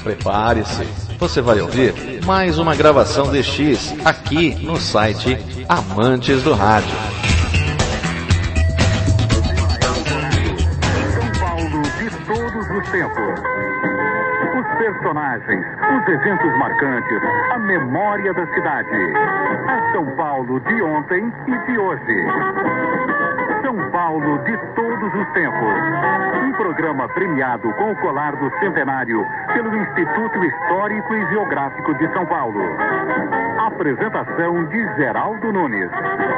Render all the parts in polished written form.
Prepare-se, você vai ouvir mais uma gravação de X aqui no site Amantes do Rádio. São Paulo de todos os tempos. Os personagens, os eventos marcantes, a memória da cidade. A São Paulo de ontem e de hoje. São Paulo de todos os tempos. Um programa premiado com o colar do centenário pelo Instituto Histórico e Geográfico de São Paulo. Apresentação de Geraldo Nunes.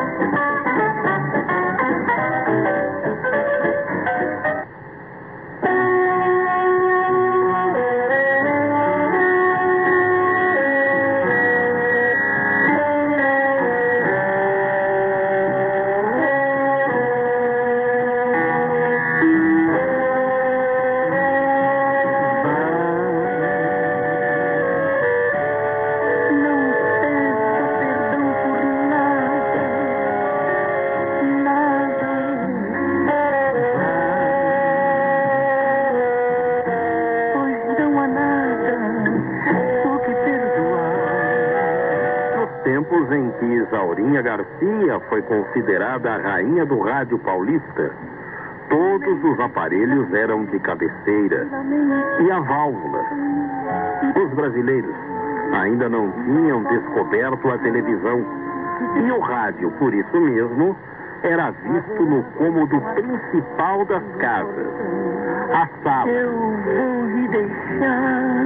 Em que Isaurinha Garcia foi considerada a rainha do rádio paulista, todos os aparelhos eram de cabeceira e a válvula. Os brasileiros ainda não tinham descoberto a televisão e o rádio, por isso mesmo, era visto no cômodo principal das casas, a sala. Eu vou lhe deixar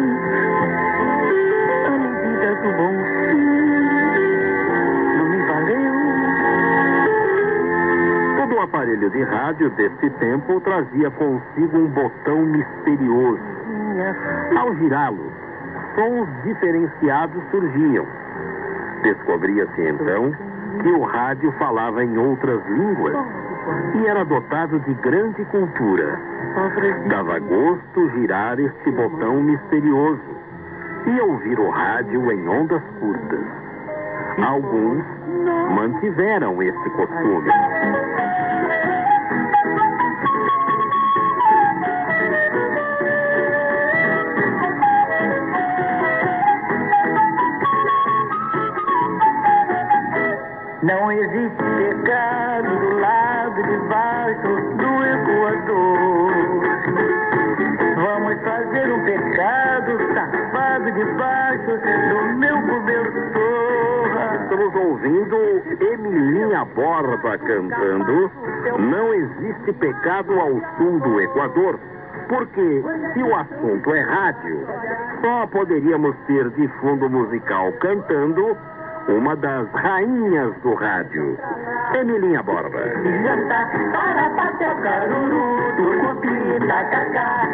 a medida do bom fim. Todo o aparelho de rádio desse tempo trazia consigo um botão misterioso. Ao girá-lo, sons diferenciados surgiam. Descobria-se então que o rádio falava em outras línguas e era dotado de grande cultura. Dava gosto girar este botão misterioso e ouvir o rádio em ondas curtas. Alguns mantiveram esse costume. Não existe pecado do lado de baixo do Equador. Vamos fazer um pecado safado debaixo do meu cobertor. Estamos ouvindo Emilinha Borba cantando Não Existe Pecado ao Sul do Equador, porque se o assunto é rádio, só poderíamos ter de fundo musical cantando uma das rainhas do rádio, Emilinha Borba. Para bater caruru, do copinho da cacá,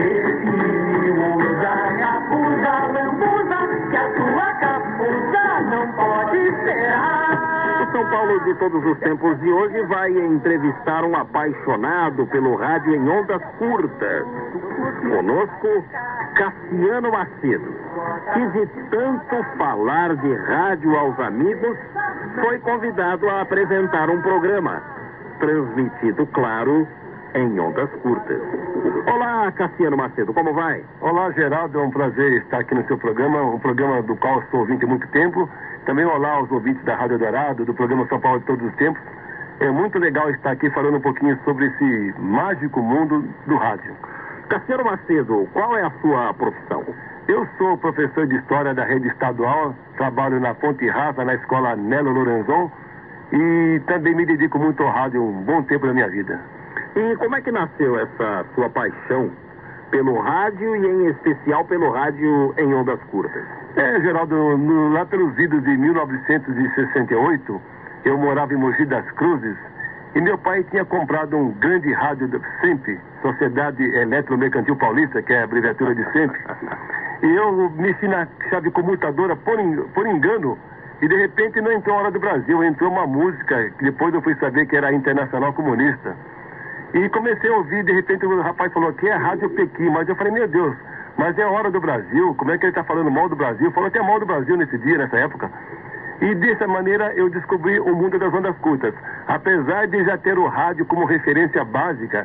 usa capuza, lambuza, que a tua capuza não pode ser. O São Paulo de todos os tempos de hoje vai entrevistar um apaixonado pelo rádio em ondas curtas. Conosco, Cassiano Macedo, que de tanto falar de rádio aos amigos, foi convidado a apresentar um programa, transmitido, claro, em ondas curtas. Olá, Cassiano Macedo, como vai? Olá, Geraldo, é um prazer estar aqui no seu programa, um programa do qual sou ouvinte há muito tempo. Também olá aos ouvintes da Rádio Dourado, do programa São Paulo de todos os tempos. É muito legal estar aqui falando um pouquinho sobre esse mágico mundo do rádio. Cassiano Macedo, qual é a sua profissão? Eu sou professor de História da rede estadual, trabalho na Ponte Rasa, na escola Nelo Lorenzon, e também me dedico muito ao rádio um bom tempo da minha vida. E como é que nasceu essa sua paixão pelo rádio e em especial pelo rádio em ondas curtas? Geraldo, lá pelos idos de 1968, eu morava em Mogi das Cruzes, e meu pai tinha comprado um grande rádio da SEMP, Sociedade Eletromercantil Paulista, que é a abreviatura de SEMP. E eu mexi na chave comutadora por engano, e de repente não entrou a Hora do Brasil, entrou uma música, que depois eu fui saber que era a Internacional Comunista. E comecei a ouvir, de repente o rapaz falou que é Rádio Pequim, mas eu falei, meu Deus, mas é a Hora do Brasil, como é que ele está falando mal do Brasil? Falou até mal do Brasil nesse dia, nessa época. E dessa maneira eu descobri o mundo das ondas curtas. Apesar de já ter o rádio como referência básica,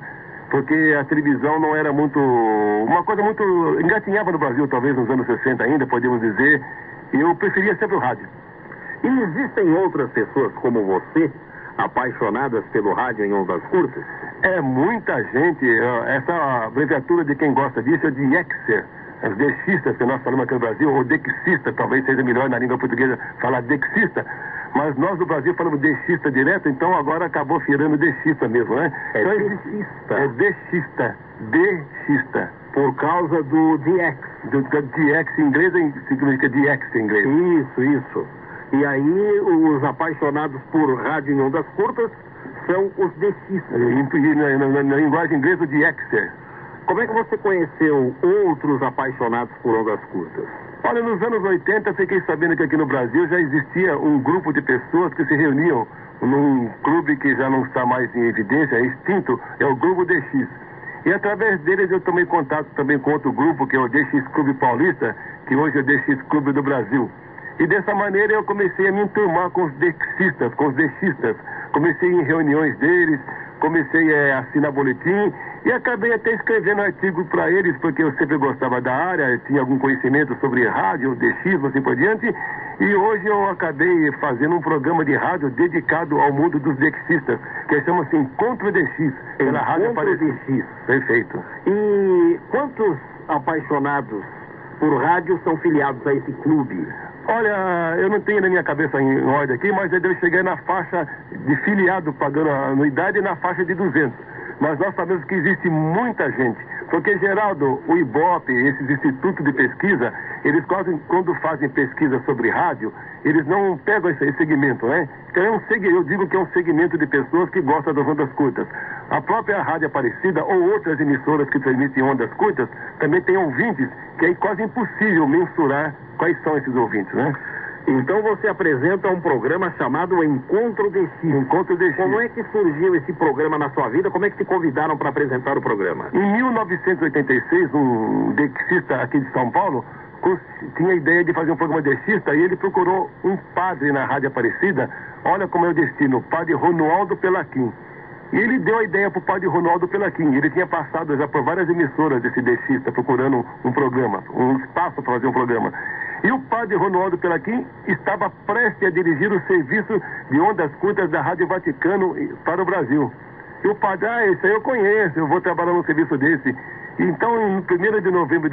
porque a televisão não era uma coisa muito engatinhava no Brasil, talvez nos anos 60 ainda, podemos dizer, e eu preferia sempre o rádio. E existem outras pessoas como você, apaixonadas pelo rádio em ondas curtas? É muita gente, essa abreviatura de quem gosta disso é de Dexer, os dexistas que nós falamos aqui no Brasil, ou dexista, talvez seja melhor na língua portuguesa falar dexista, mas nós no Brasil falamos dexista direto, então agora acabou virando dexista mesmo, né? É então, dexista. É dexista. Por causa do DX. Do DX em inglês significa DX em inglês. Isso. E aí os apaixonados por rádio em ondas curtas são os dexistas. Na linguagem inglesa, o DXer. Como é que você conheceu outros apaixonados por ondas curtas? Olha, nos anos 80 fiquei sabendo que aqui no Brasil já existia um grupo de pessoas que se reuniam num clube que já não está mais em evidência, é extinto, é o Grupo DX. E através deles eu tomei contato também com outro grupo, que é o DX Clube Paulista, que hoje é o DX Clube do Brasil. E dessa maneira eu comecei a me enturmar com os dexistas, com os dexistas. Comecei em reuniões deles, comecei a assinar boletim e acabei até escrevendo artigo para eles, porque eu sempre gostava da área, tinha algum conhecimento sobre rádio, DX, assim por diante. E hoje eu acabei fazendo um programa de rádio dedicado ao mundo dos dexistas, que chama-se Encontro DX, pela Rádio Aparecida. DX. Perfeito. E quantos apaixonados por rádio são filiados a esse clube? Olha, eu não tenho na minha cabeça em ordem aqui, mas eu devo chegar na faixa de filiado pagando a anuidade na faixa de 200. Mas nós sabemos que existe muita gente, porque, Geraldo, o IBOP, esses institutos de pesquisa, eles quando fazem pesquisa sobre rádio, eles não pegam esse segmento, né? Então eu digo que é um segmento de pessoas que gostam das ondas curtas. A própria Rádio Aparecida ou outras emissoras que transmitem ondas curtas também tem ouvintes, que é quase impossível mensurar quais são esses ouvintes, né? Então você apresenta um programa chamado Encontro DX. Encontro DX. Como é que surgiu esse programa na sua vida? Como é que te convidaram para apresentar o programa? Em 1986, um dexista aqui de São Paulo tinha a ideia de fazer um programa dexista e ele procurou um padre na Rádio Aparecida. Olha como é o destino, o padre Romualdo Pelaquim. E ele deu a ideia para o padre Romualdo Pelaquim. Ele tinha passado já por várias emissoras desse dexista, procurando um programa, um espaço para fazer um programa. E o padre Romualdo Pelaquim estava prestes a dirigir o serviço de ondas curtas da Rádio Vaticano para o Brasil. E o padre, esse aí eu conheço, eu vou trabalhar num serviço desse. Então, em 1º de novembro de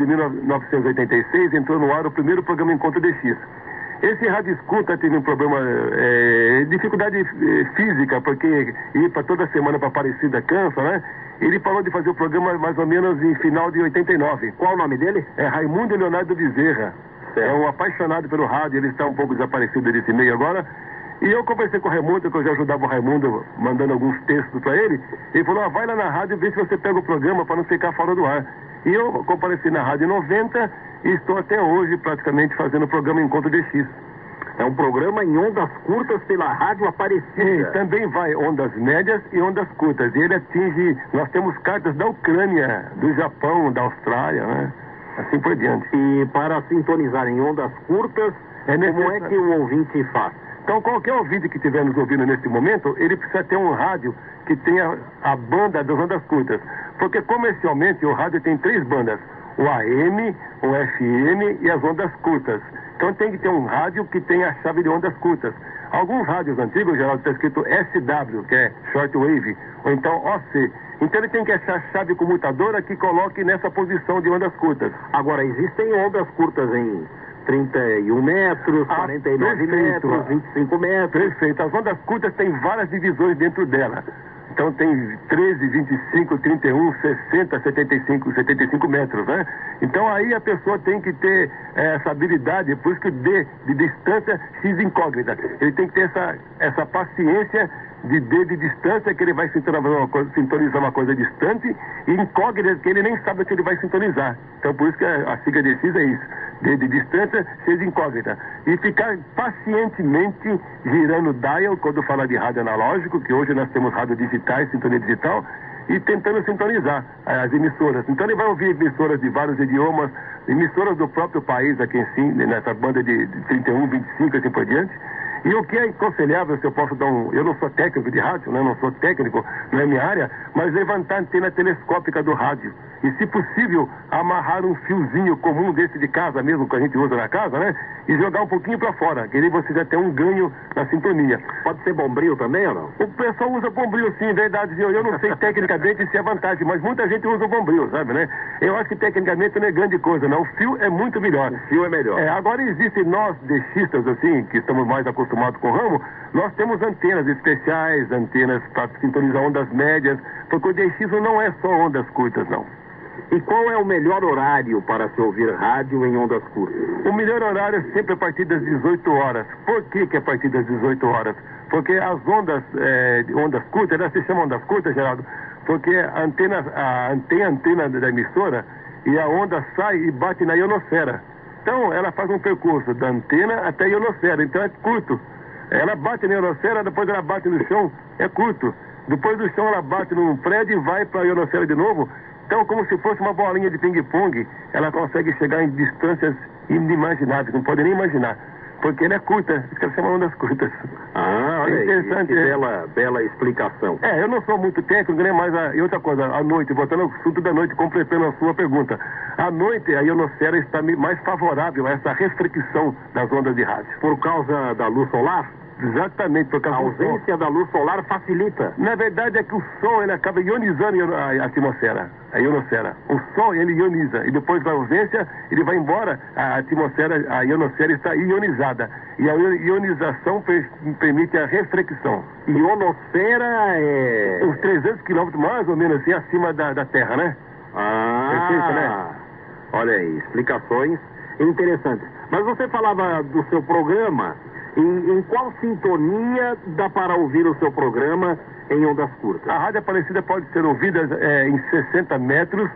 1986, entrou no ar o primeiro programa Encontro DX. Esse rádio escuta teve um problema, dificuldade física, porque ir para toda semana para Aparecida cansa, né? Ele parou de fazer o programa mais ou menos em final de 89. Qual o nome dele? É Raimundo Leonardo Bezerra. É um apaixonado pelo rádio, ele está um pouco desaparecido desse meio agora. E eu conversei com o Raimundo, que eu já ajudava o Raimundo mandando alguns textos para ele. Ele falou, vai lá na rádio e vê se você pega o programa para não ficar fora do ar. E eu compareci na Rádio 90 e estou até hoje praticamente fazendo o programa Encontro DX. É um programa em ondas curtas pela Rádio Aparecida. E também vai ondas médias e ondas curtas. E ele atinge, nós temos cartas da Ucrânia, do Japão, da Austrália, né? Assim por diante. E para sintonizar em ondas curtas, como é que o ouvinte faz? Então, qualquer ouvinte que estiver nos ouvindo neste momento, ele precisa ter um rádio que tenha a banda das ondas curtas. Porque comercialmente o rádio tem 3 bandas, o AM, o FM e as ondas curtas. Então tem que ter um rádio que tenha a chave de ondas curtas. Alguns rádios antigos, Geraldo, está escrito SW, que é Shortwave, ou então OC. Então ele tem que achar a chave comutadora que coloque nessa posição de ondas curtas. Agora, existem ondas curtas em 31 metros, 49 metros, 25 metros. Perfeito. As ondas curtas têm várias divisões dentro dela. Então tem 13, 25, 31, 60, 75 metros, né? Então aí a pessoa tem que ter essa habilidade, por isso que D de distância, X incógnita. Ele tem que ter essa paciência de D de distância, que ele vai sintonizar uma coisa distante, e incógnita, que ele nem sabe o que ele vai sintonizar. Então por isso que a sigla de X é isso. D de distância, X incógnita. E ficar pacientemente girando o dial, quando fala de rádio analógico, que hoje nós temos rádio digitais, sintonia digital, e tentando sintonizar as emissoras. Então ele vai ouvir emissoras de vários idiomas, emissoras do próprio país aqui em si, nessa banda de 31, 25 assim por diante. E o que é aconselhável, se eu posso dar eu não sou técnico de rádio, né? Não sou técnico, não é minha área, mas levantar a antena telescópica do rádio. E, se possível, amarrar um fiozinho comum desse de casa mesmo, que a gente usa na casa, né? E jogar um pouquinho para fora, que aí você já tem um ganho na sintonia. Pode ser bombril também ou não? O pessoal usa bombril, sim, verdade. Eu não sei tecnicamente se é vantagem, mas muita gente usa o bombril, sabe, né? Eu acho que tecnicamente não é grande coisa, não. O fio é muito melhor. O fio é melhor. Agora existem nós, deixistas, assim, que estamos mais acostumados com o ramo, nós temos antenas especiais, antenas para sintonizar ondas médias, porque o deixismo não é só ondas curtas, não. E qual é o melhor horário para se ouvir rádio em ondas curtas? O melhor horário é sempre a partir das 18 horas. Por que é a partir das 18 horas? Porque as ondas curtas, elas se chamam ondas curtas, Geraldo, porque tem a antena da emissora e a onda sai e bate na ionosfera. Então, ela faz um percurso da antena até a ionosfera, então é curto. Ela bate na ionosfera, depois ela bate no chão, é curto. Depois do chão ela bate num prédio e vai para a ionosfera de novo. Então, como se fosse uma bolinha de ping-pong, ela consegue chegar em distâncias inimagináveis, não pode nem imaginar. Porque ela é curta, isso que ela chama ondas curtas. Ah, olha aí, interessante, bela explicação. Eu não sou muito técnico, né? Mas e outra coisa, à noite, voltando ao assunto da noite, completando a sua pergunta. À noite, a ionosfera está mais favorável a essa restrição das ondas de rádio. Por causa da luz solar? Exatamente, porque a ausência da luz solar facilita. Na verdade é que o Sol ele acaba ionizando a atmosfera, a ionosfera. O Sol ele ioniza e depois da ausência ele vai embora, a atmosfera, a ionosfera está ionizada. E a ionização permite a reflexão. Ionosfera é... Uns 300 quilômetros mais ou menos assim acima da Terra, né? Perfeito, né? Olha aí, explicações interessantes. Mas você falava do seu programa. Em qual sintonia dá para ouvir o seu programa em ondas curtas? A Rádio Aparecida pode ser ouvida em 60 metros,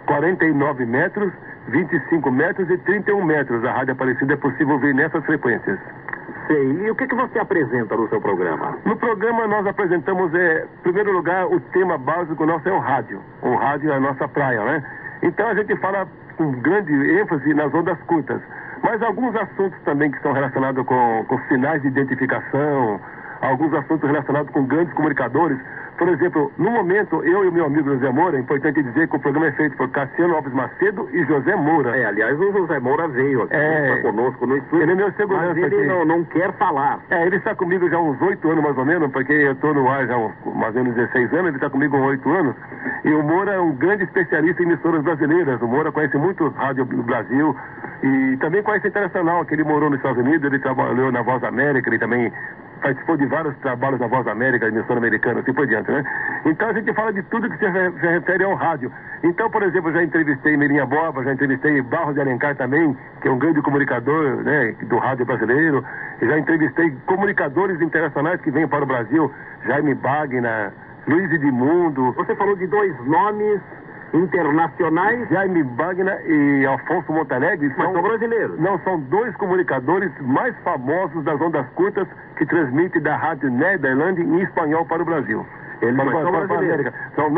49 metros, 25 metros e 31 metros. A Rádio Aparecida é possível ouvir nessas frequências. Sei. E o que você apresenta no seu programa? No programa nós apresentamos, em primeiro lugar, o tema básico nosso é o rádio. O rádio é a nossa praia, né? Então a gente fala com grande ênfase nas ondas curtas. Mas alguns assuntos também que são relacionados com sinais de identificação, alguns assuntos relacionados com grandes comunicadores. Por exemplo, no momento, eu e o meu amigo José Moura, é importante dizer que o programa é feito por Cassiano Alves Macedo e José Moura. Aliás, o José Moura veio aqui conosco no estúdio. Ele é meu segurança. Mas ele não quer falar. Ele está comigo já há uns 8 anos mais ou menos, porque eu estou no ar já há mais ou menos 16 anos, ele está comigo há 8 anos. E o Moura é um grande especialista em emissoras brasileiras. O Moura conhece muitos rádios no Brasil e também conhece a Internacional, que ele morou nos Estados Unidos, ele trabalhou na Voz da América, ele também participou de vários trabalhos da Voz da América, emissora americana, assim por diante, né? Então a gente fala de tudo que se refere ao rádio. Então, por exemplo, eu já entrevistei Mirinha Borba, já entrevistei Barros de Alencar também, que é um grande comunicador, né, do rádio brasileiro. Eu já entrevistei comunicadores internacionais que vêm para o Brasil, Jaime Bagna, Luiz Edmundo. Você falou de 2 nomes internacionais. Jaime Bagna e Alfonso Montalegre são brasileiros. Não, são 2 comunicadores mais famosos das ondas curtas que transmitem da Rádio Nederland em espanhol para o Brasil. Eles são brasileiros.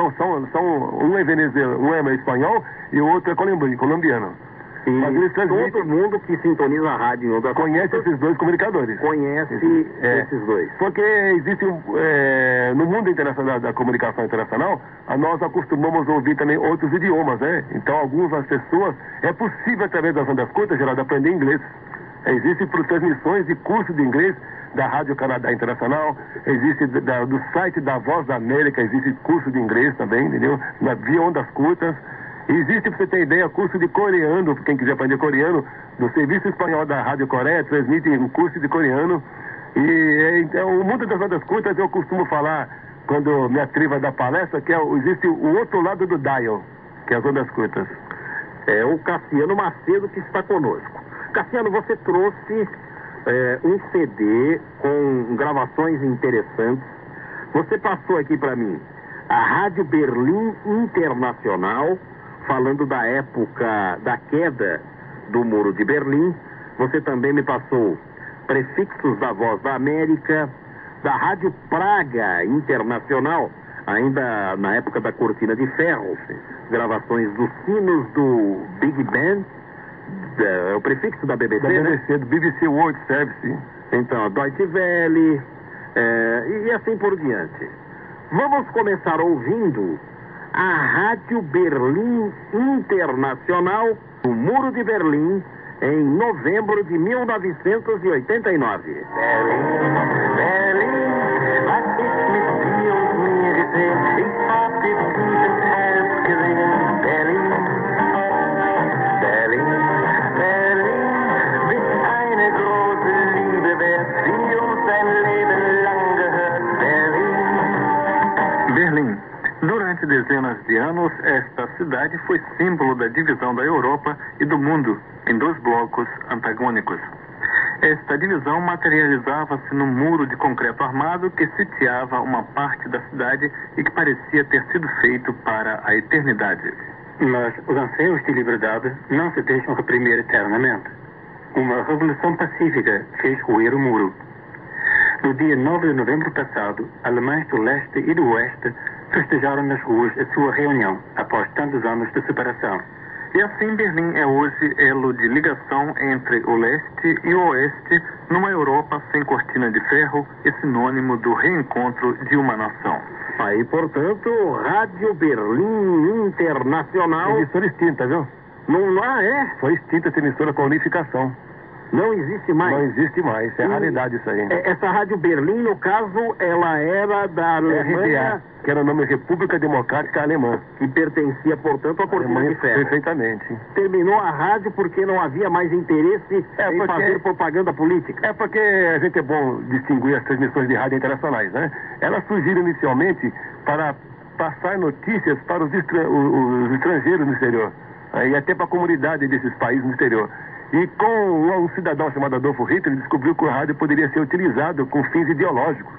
Um é venezuelano, um é espanhol e o outro é colombiano. E todo mundo que sintoniza a rádio em ondas conhece esses 2 comunicadores. Conhece esses 2. Porque existe no mundo internacional da comunicação internacional, nós acostumamos a ouvir também outros idiomas, né? Então, algumas pessoas, é possível através das ondas curtas, Geraldo, aprender inglês. Existem transmissões de curso de inglês da Rádio Canadá Internacional, existe do site da Voz da América, existe curso de inglês também, entendeu? Via ondas curtas. Existe, para você ter ideia, curso de coreano, para quem quiser aprender coreano, no Serviço Espanhol da Rádio Coreia, transmite um curso de coreano. E então, o mundo das ondas curtas, eu costumo falar, quando me atrevo a dar palestra, que existe o outro lado do dial, que é as ondas curtas. É o Cassiano Macedo que está conosco. Cassiano, você trouxe um CD com gravações interessantes. Você passou aqui para mim a Rádio Berlim Internacional, falando da época da queda do Muro de Berlim. Você também me passou prefixos da Voz da América, da Rádio Praga Internacional, ainda na época da Cortina de Ferro, gravações dos sinos do Big Band É o prefixo da BBC, da BBC, né? do BBC World Service. Então, a Deutsche Welle, e assim por diante. Vamos começar ouvindo a Rádio Berlim Internacional, no Muro de Berlim, em novembro de 1989. Berlin, was ist mit dir und mir geschehen? Ich hab dich tief ins Herz gesehen. Berlin, Berlin, Berlin, bist eine große Liebe wert, die uns ein Leben lang gehört. Berlin. Berlim. Durante dezenas de anos, esta cidade foi símbolo da divisão da Europa e do mundo em dois blocos antagônicos. Esta divisão materializava-se num muro de concreto armado que sitiava uma parte da cidade e que parecia ter sido feito para a eternidade. Mas os anseios de liberdade não se deixam reprimir eternamente. Uma revolução pacífica fez ruir o muro. No dia 9 de novembro passado, alemães do leste e do oeste festejaram nas ruas a sua reunião, após tantos anos de separação. E assim Berlim é hoje elo de ligação entre o leste e o oeste numa Europa sem cortina de ferro e sinônimo do reencontro de uma nação. Aí, portanto, Rádio Berlim Internacional... Emissora extinta, viu? Não é? Foi extinta essa emissora com unificação. Não existe mais? Não existe mais, é raridade isso aí. Essa Rádio Berlim, no caso, ela era da Alemanha... RDA, que era o nome República Democrática Alemã. Que pertencia, portanto, à cortina de ferro. Perfeitamente. Terminou a rádio porque não havia mais interesse em fazer propaganda política. É porque a gente é bom distinguir as transmissões de rádio internacionais, né? Elas surgiram inicialmente para passar notícias para os estrangeiros no exterior. E até para a comunidade desses países no exterior. E com um cidadão chamado Adolfo Hitler, ele descobriu que o rádio poderia ser utilizado com fins ideológicos.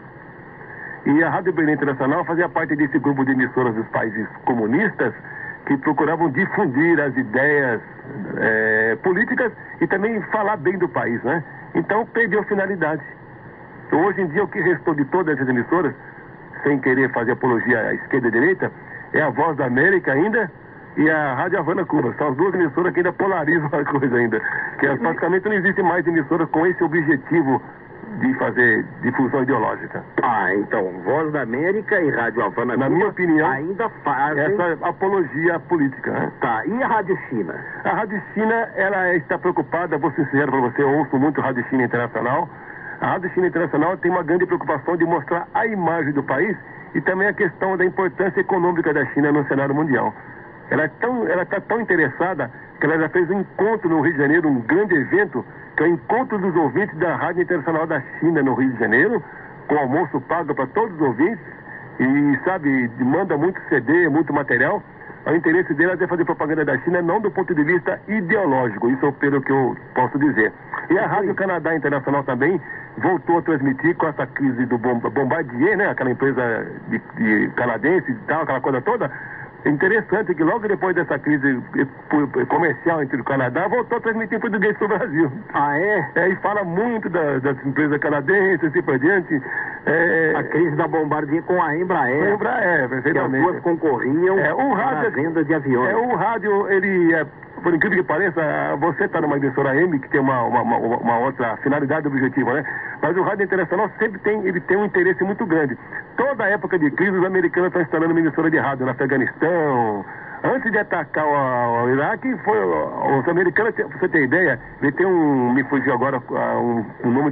E a Rádio Berlim Internacional fazia parte desse grupo de emissoras dos países comunistas que procuravam difundir as ideias políticas e também falar bem do país, né? Então perdeu finalidade. Então, hoje em dia o que restou de todas essas emissoras, sem querer fazer apologia à esquerda e à direita, é a Voz da América ainda e a Rádio Havana Cuba. São as duas emissoras que ainda polarizam a coisa ainda. Que praticamente não existe mais emissora com esse objetivo de fazer difusão ideológica. Então, Voz da América e Rádio Havana Cuba, na minha opinião, ainda fazem essa apologia política, né? Tá, e a Rádio China? A Rádio China, ela está preocupada, vou ser sincero para você, eu ouço muito a Rádio China Internacional. A Rádio China Internacional tem uma grande preocupação de mostrar a imagem do país e também a questão da importância econômica da China no cenário mundial. Ela está tão interessada que ela já fez um encontro no Rio de Janeiro, um grande evento, que é o encontro dos ouvintes da Rádio Internacional da China no Rio de Janeiro, com almoço pago para todos os ouvintes, e, sabe, manda muito CD, muito material. O interesse dela é fazer propaganda da China, não do ponto de vista ideológico, isso é pelo que eu posso dizer. E a Rádio Canadá Internacional também voltou a transmitir com essa crise do Bombardier, né, aquela empresa de canadense e tal, aquela coisa toda. É interessante que logo depois dessa crise comercial entre o Canadá, voltou a transmitir em português para o Brasil. E fala muito das empresas canadenses e assim por diante. A crise da Bombardier com a Embraer. A Embraer, perfeitamente. Que as duas concorriam na venda de aviões. O rádio, ele por incrível que pareça, você está numa emissora M que tem uma outra finalidade objetiva, né? Mas o rádio internacional sempre tem um interesse muito grande. Toda a época de crise, os americanos estão instalando uma emissora de rádio no Afeganistão. Antes de atacar o Iraque, os americanos, pra você ter ideia, ele tem me fugiu agora o nome de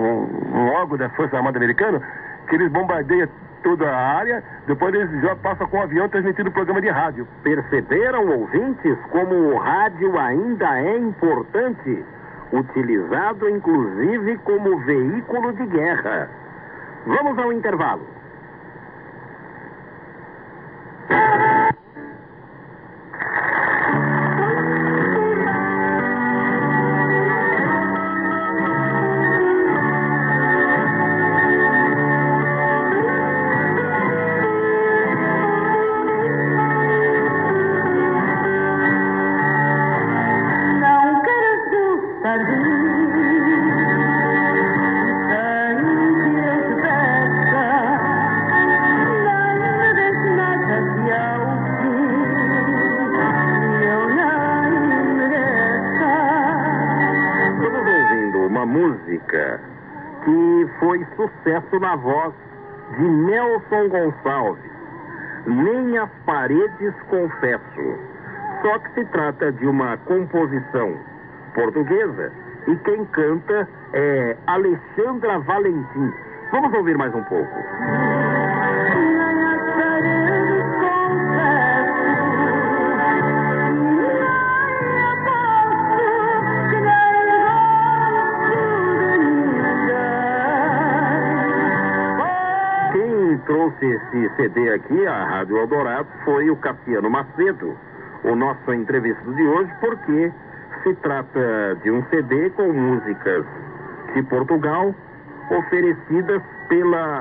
um órgão da Força Armada Americana, que eles bombardeiam toda a área, depois eles já passam com o avião transmitindo o programa de rádio. Perceberam, ouvintes, como o rádio ainda é importante, utilizado inclusive como veículo de guerra. Vamos ao intervalo. música que foi sucesso na voz de Nelson Gonçalves. Nem as paredes confesso. Só que se trata de uma composição portuguesa e quem canta é Alexandra Valentim. Vamos ouvir mais um pouco. Quem trouxe esse CD aqui, a Rádio Eldorado, foi o Cassiano Macedo, o nosso entrevistado de hoje, porque se trata de um CD com músicas de Portugal oferecidas pela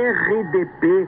RDP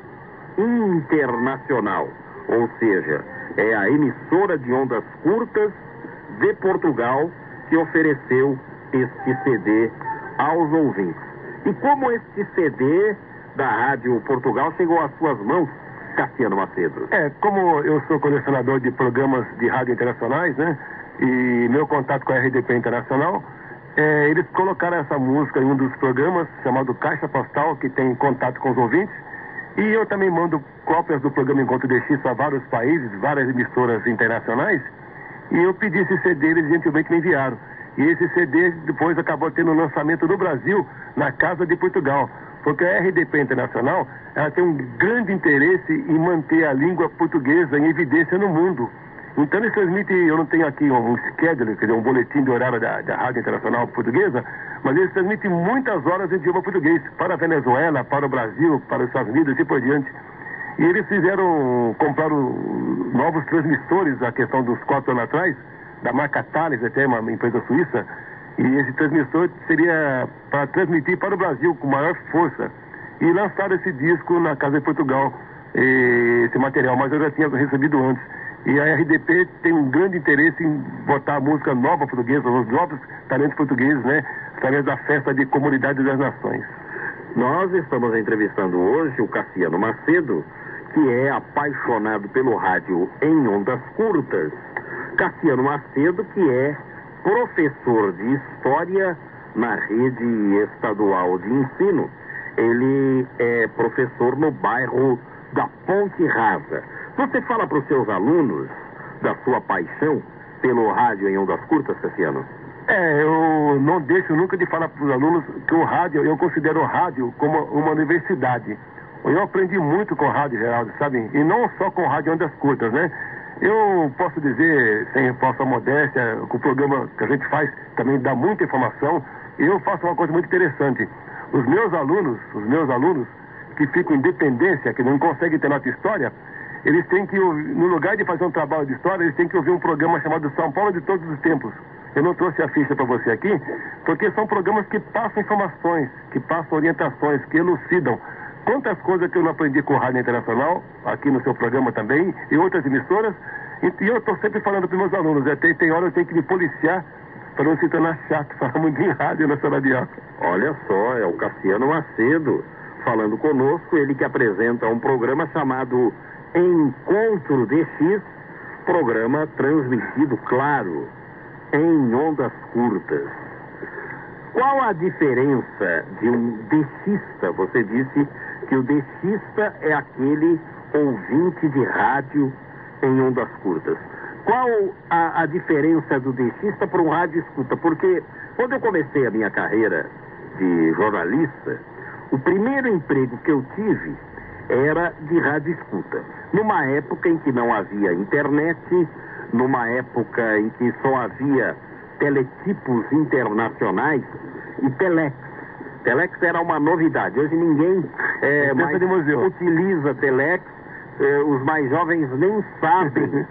Internacional, ou seja, é a emissora de ondas curtas de Portugal que ofereceu este CD aos ouvintes. E como este CD da Rádio Portugal chegou às suas mãos, Cassiano Macedo? Como eu sou colecionador de programas de rádio internacionais, né? E meu contato com a RDP Internacional, eles colocaram essa música em um dos programas chamado Caixa Postal, que tem contato com os ouvintes. E eu também mando cópias do programa Encontro DX para vários países, várias emissoras internacionais. E eu pedi esse CD, eles gentilmente me enviaram. E esse CD depois acabou tendo um lançamento no Brasil, na Casa de Portugal. Porque a RDP Internacional, ela tem um grande interesse em manter a língua portuguesa em evidência no mundo. Então eles transmitem, eu não tenho aqui um schedule, quer dizer, um boletim de horário da Rádio Internacional Portuguesa, mas eles transmitem muitas horas em idioma português, para a Venezuela, para o Brasil, para os Estados Unidos e por diante. E eles compraram novos transmissores, a questão dos 4 anos atrás, da marca Thales, até uma empresa suíça, e esse transmissor seria para transmitir para o Brasil com maior força. E lançaram esse disco na Casa de Portugal, esse material, mas eu já tinha recebido antes. E a RDP tem um grande interesse em botar a música nova portuguesa, os novos talentos portugueses, né? Através da Festa de Comunidade das Nações. Nós estamos entrevistando hoje o Cassiano Macedo, que é apaixonado pelo rádio em ondas curtas. Cassiano Macedo, que é professor de História na rede estadual de ensino. Ele é professor no bairro da Ponte Rasa. Você fala para os seus alunos da sua paixão pelo rádio em ondas curtas, Cassiano? Eu não deixo nunca de falar para os alunos que o rádio, eu considero o rádio como uma universidade. Eu aprendi muito com o rádio, Geraldo, sabe? E não só com o rádio em ondas curtas, né? Eu posso dizer, sem falsa modéstia, que o programa que a gente faz também dá muita informação. E eu faço uma coisa muito interessante. Os meus alunos que ficam em dependência, que não conseguem ter nota história, eles têm que, no lugar de fazer um trabalho de história, eles têm que ouvir um programa chamado São Paulo de Todos os Tempos. Eu não trouxe a ficha para você aqui, porque são programas que passam informações, que passam orientações, que elucidam. Quantas coisas que eu não aprendi com o Rádio Internacional, aqui no seu programa também, e outras emissoras, e eu estou sempre falando para os meus alunos, tem hora eu tenho que me policiar para não se tornar chato, falar muito em rádio nessa radioca. Olha só, é o Cassiano Macedo falando conosco, ele que apresenta um programa chamado Encontro DX, programa transmitido, claro, em ondas curtas. Qual a diferença de um DXista? Você disse que o DXista é aquele ouvinte de rádio em ondas curtas. Qual a diferença do DXista para um rádio escuta? Porque quando eu comecei a minha carreira de jornalista, o primeiro emprego que eu tive era de rádio escuta. Numa época em que não havia internet, numa época em que só havia teletipos internacionais e telex. Telex era uma novidade. Hoje ninguém mais utiliza telex. Os mais jovens nem sabem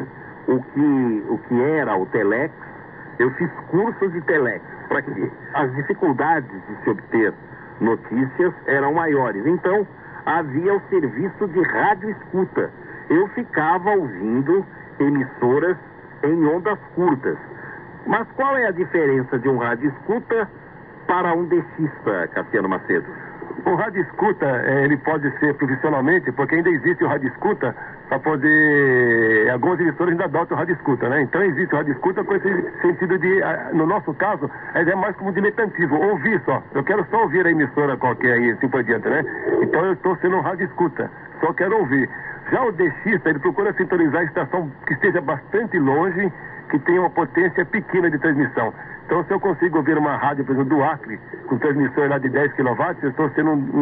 o que era o telex. Eu fiz curso de telex. Para quê? As dificuldades de se obter notícias eram maiores. Então, havia o serviço de rádio escuta. Eu ficava ouvindo emissoras em ondas curtas. Mas qual é a diferença de um rádio escuta para um DXista, Cassiano Macedo? O rádio escuta, ele pode ser profissionalmente, porque ainda existe o rádio escuta para poder... Algumas emissoras ainda adotam o rádio escuta, né? Então existe o rádio escuta com esse sentido de, no nosso caso, é mais como diletantismo, ouvir só. Eu quero só ouvir a emissora qualquer aí, assim por diante, né? Então eu estou sendo um rádio escuta, só quero ouvir. Já o DXista, ele procura sintonizar a estação que esteja bastante longe, que tenha uma potência pequena de transmissão. Então, se eu consigo ouvir uma rádio, por exemplo, do Acre, com transmissão lá de 10 kW, eu estou sendo um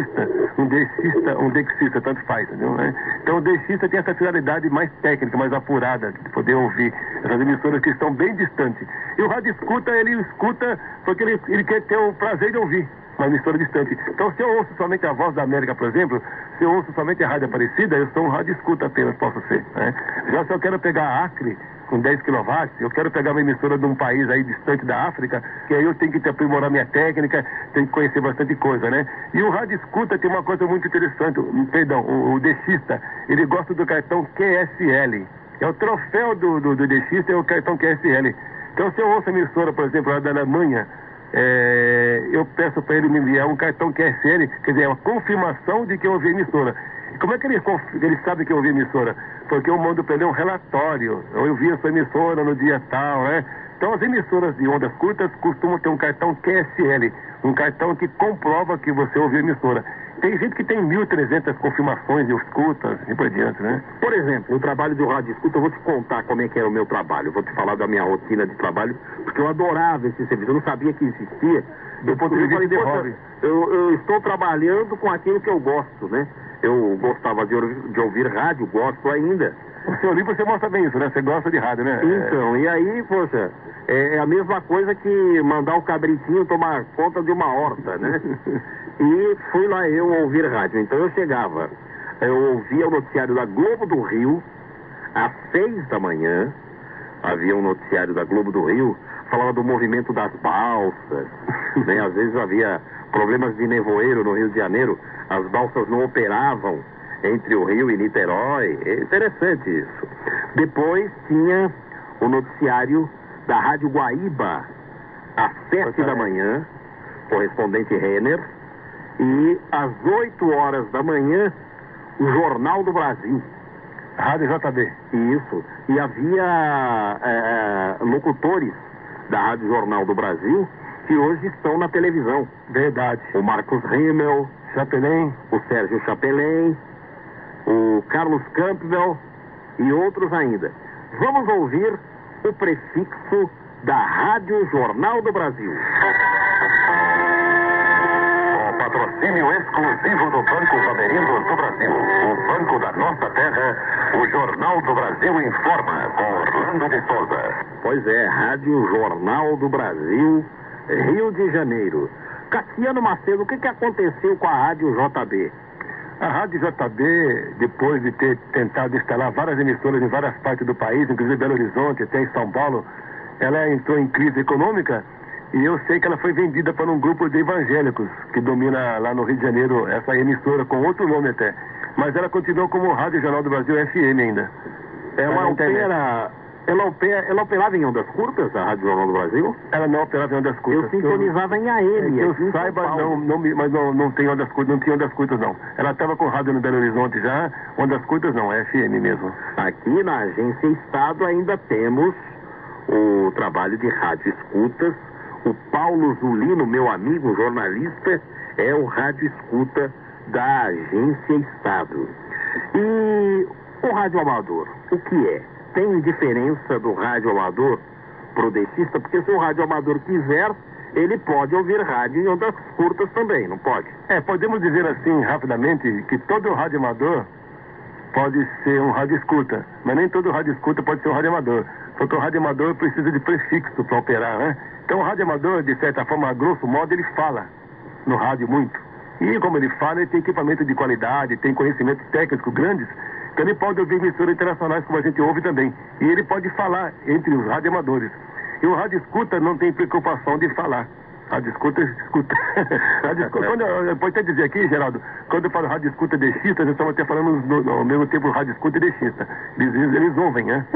DXista, tanto faz, entendeu? Né? Então, o DXista tem essa finalidade mais técnica, mais apurada, de poder ouvir essas emissoras que estão bem distantes. E o rádio escuta, ele escuta porque ele quer ter o prazer de ouvir uma emissora distante. Então, se eu ouço somente a Voz da América, por exemplo, se eu ouço somente a Rádio Aparecida, eu sou um rádio escuta apenas, posso ser. Né? Já se eu quero pegar Acre, com 10 kW, eu quero pegar uma emissora de um país aí distante da África, que aí eu tenho que aprimorar minha técnica, tenho que conhecer bastante coisa, né? E o rádio escuta tem uma coisa muito interessante, o DXista, ele gosta do cartão QSL. É o troféu do DXista, é o cartão QSL. Então, se eu ouço a emissora, por exemplo, lá da Alemanha, eu peço para ele me enviar um cartão QSL, quer dizer, é uma confirmação de que eu ouvi a emissora. E como é que ele sabe que eu ouvi a emissora? Porque eu mando para ele um relatório. Eu vi a sua emissora no dia tal, né? Então, as emissoras de ondas curtas costumam ter um cartão QSL, um cartão que comprova que você ouviu a emissora. Tem gente que tem 1.300 confirmações de escutas e por diante, né? Por exemplo, o trabalho do rádio escuta, eu vou te contar como é que era o meu trabalho. Eu vou te falar da minha rotina de trabalho, porque eu adorava esse serviço. Eu não sabia que existia. Do ponto de vista de hobby. Eu estou trabalhando com aquilo que eu gosto, né? Eu gostava de ouvir rádio, gosto ainda. O seu livro você mostra bem isso, né? Você gosta de rádio, né? Então, e aí, poxa, é a mesma coisa que mandar o cabritinho tomar conta de uma horta, né? E fui lá eu ouvir rádio. Então eu chegava, eu ouvia o noticiário da Globo do Rio, às 6 da manhã, havia um noticiário da Globo do Rio, falava do movimento das balsas, né? Às vezes havia problemas de nevoeiro no Rio de Janeiro, as balsas não operavam entre o Rio e Niterói. É interessante isso. Depois tinha o noticiário da Rádio Guaíba, às 7 da manhã, correspondente Renner, e às 8 horas da manhã, o Jornal do Brasil. Rádio JB. Isso. E havia locutores da Rádio Jornal do Brasil que hoje estão na televisão. Verdade. O Marcos Rimmel, Chapelin, o Sérgio Chapelin, o Carlos Campbell e outros ainda. Vamos ouvir o prefixo da Rádio Jornal do Brasil. O patrocínio exclusivo do Banco Bandeirindos do Brasil, o Banco da Nossa Terra, o Jornal do Brasil informa, com Orlando de Souza. Pois é, Rádio Jornal do Brasil, Rio de Janeiro. Cassiano Macedo, o que aconteceu com a Rádio JB? A Rádio JB, depois de ter tentado instalar várias emissoras em várias partes do país, inclusive Belo Horizonte, até em São Paulo, ela entrou em crise econômica e eu sei que ela foi vendida para um grupo de evangélicos que domina lá no Rio de Janeiro essa emissora, com outro nome até. Mas ela continuou como Rádio Jornal do Brasil FM ainda. Ela operava em ondas curtas, a Rádio Jornal do Brasil? Ela não operava em ondas curtas. Eu sintonizava em AM. Que eu saiba, mas não tem ondas curtas, não tinha ondas curtas não. Ela estava com rádio no Belo Horizonte já, ondas curtas não, é FM mesmo. Aqui na Agência Estado ainda temos o trabalho de rádio escutas. O Paulo Zulino, meu amigo jornalista, é o rádio escuta da Agência Estado. E o rádio amador, o que é? Tem diferença do rádio amador pro DXista? Porque se o rádio amador quiser, ele pode ouvir rádio em ondas curtas também, não pode? Podemos dizer assim, rapidamente, que todo rádio amador pode ser um rádio escuta, mas nem todo rádio escuta pode ser um rádio amador. Porque o rádio amador precisa de prefixo para operar, né? Então o rádio amador, de certa forma, a grosso modo, ele fala no rádio muito. E como ele fala, ele tem equipamento de qualidade, tem conhecimentos técnicos grandes, então ele pode ouvir emissoras internacionais como a gente ouve também. E ele pode falar entre os radioamadores. E o rádio escuta não tem preocupação de falar. Rádio escuta. Rádio escuta. Pode até dizer aqui, Geraldo, quando eu falo rádio escuta DXista, nós estamos até falando ao mesmo tempo rádio escuta e DXista. Eles ouvem, né?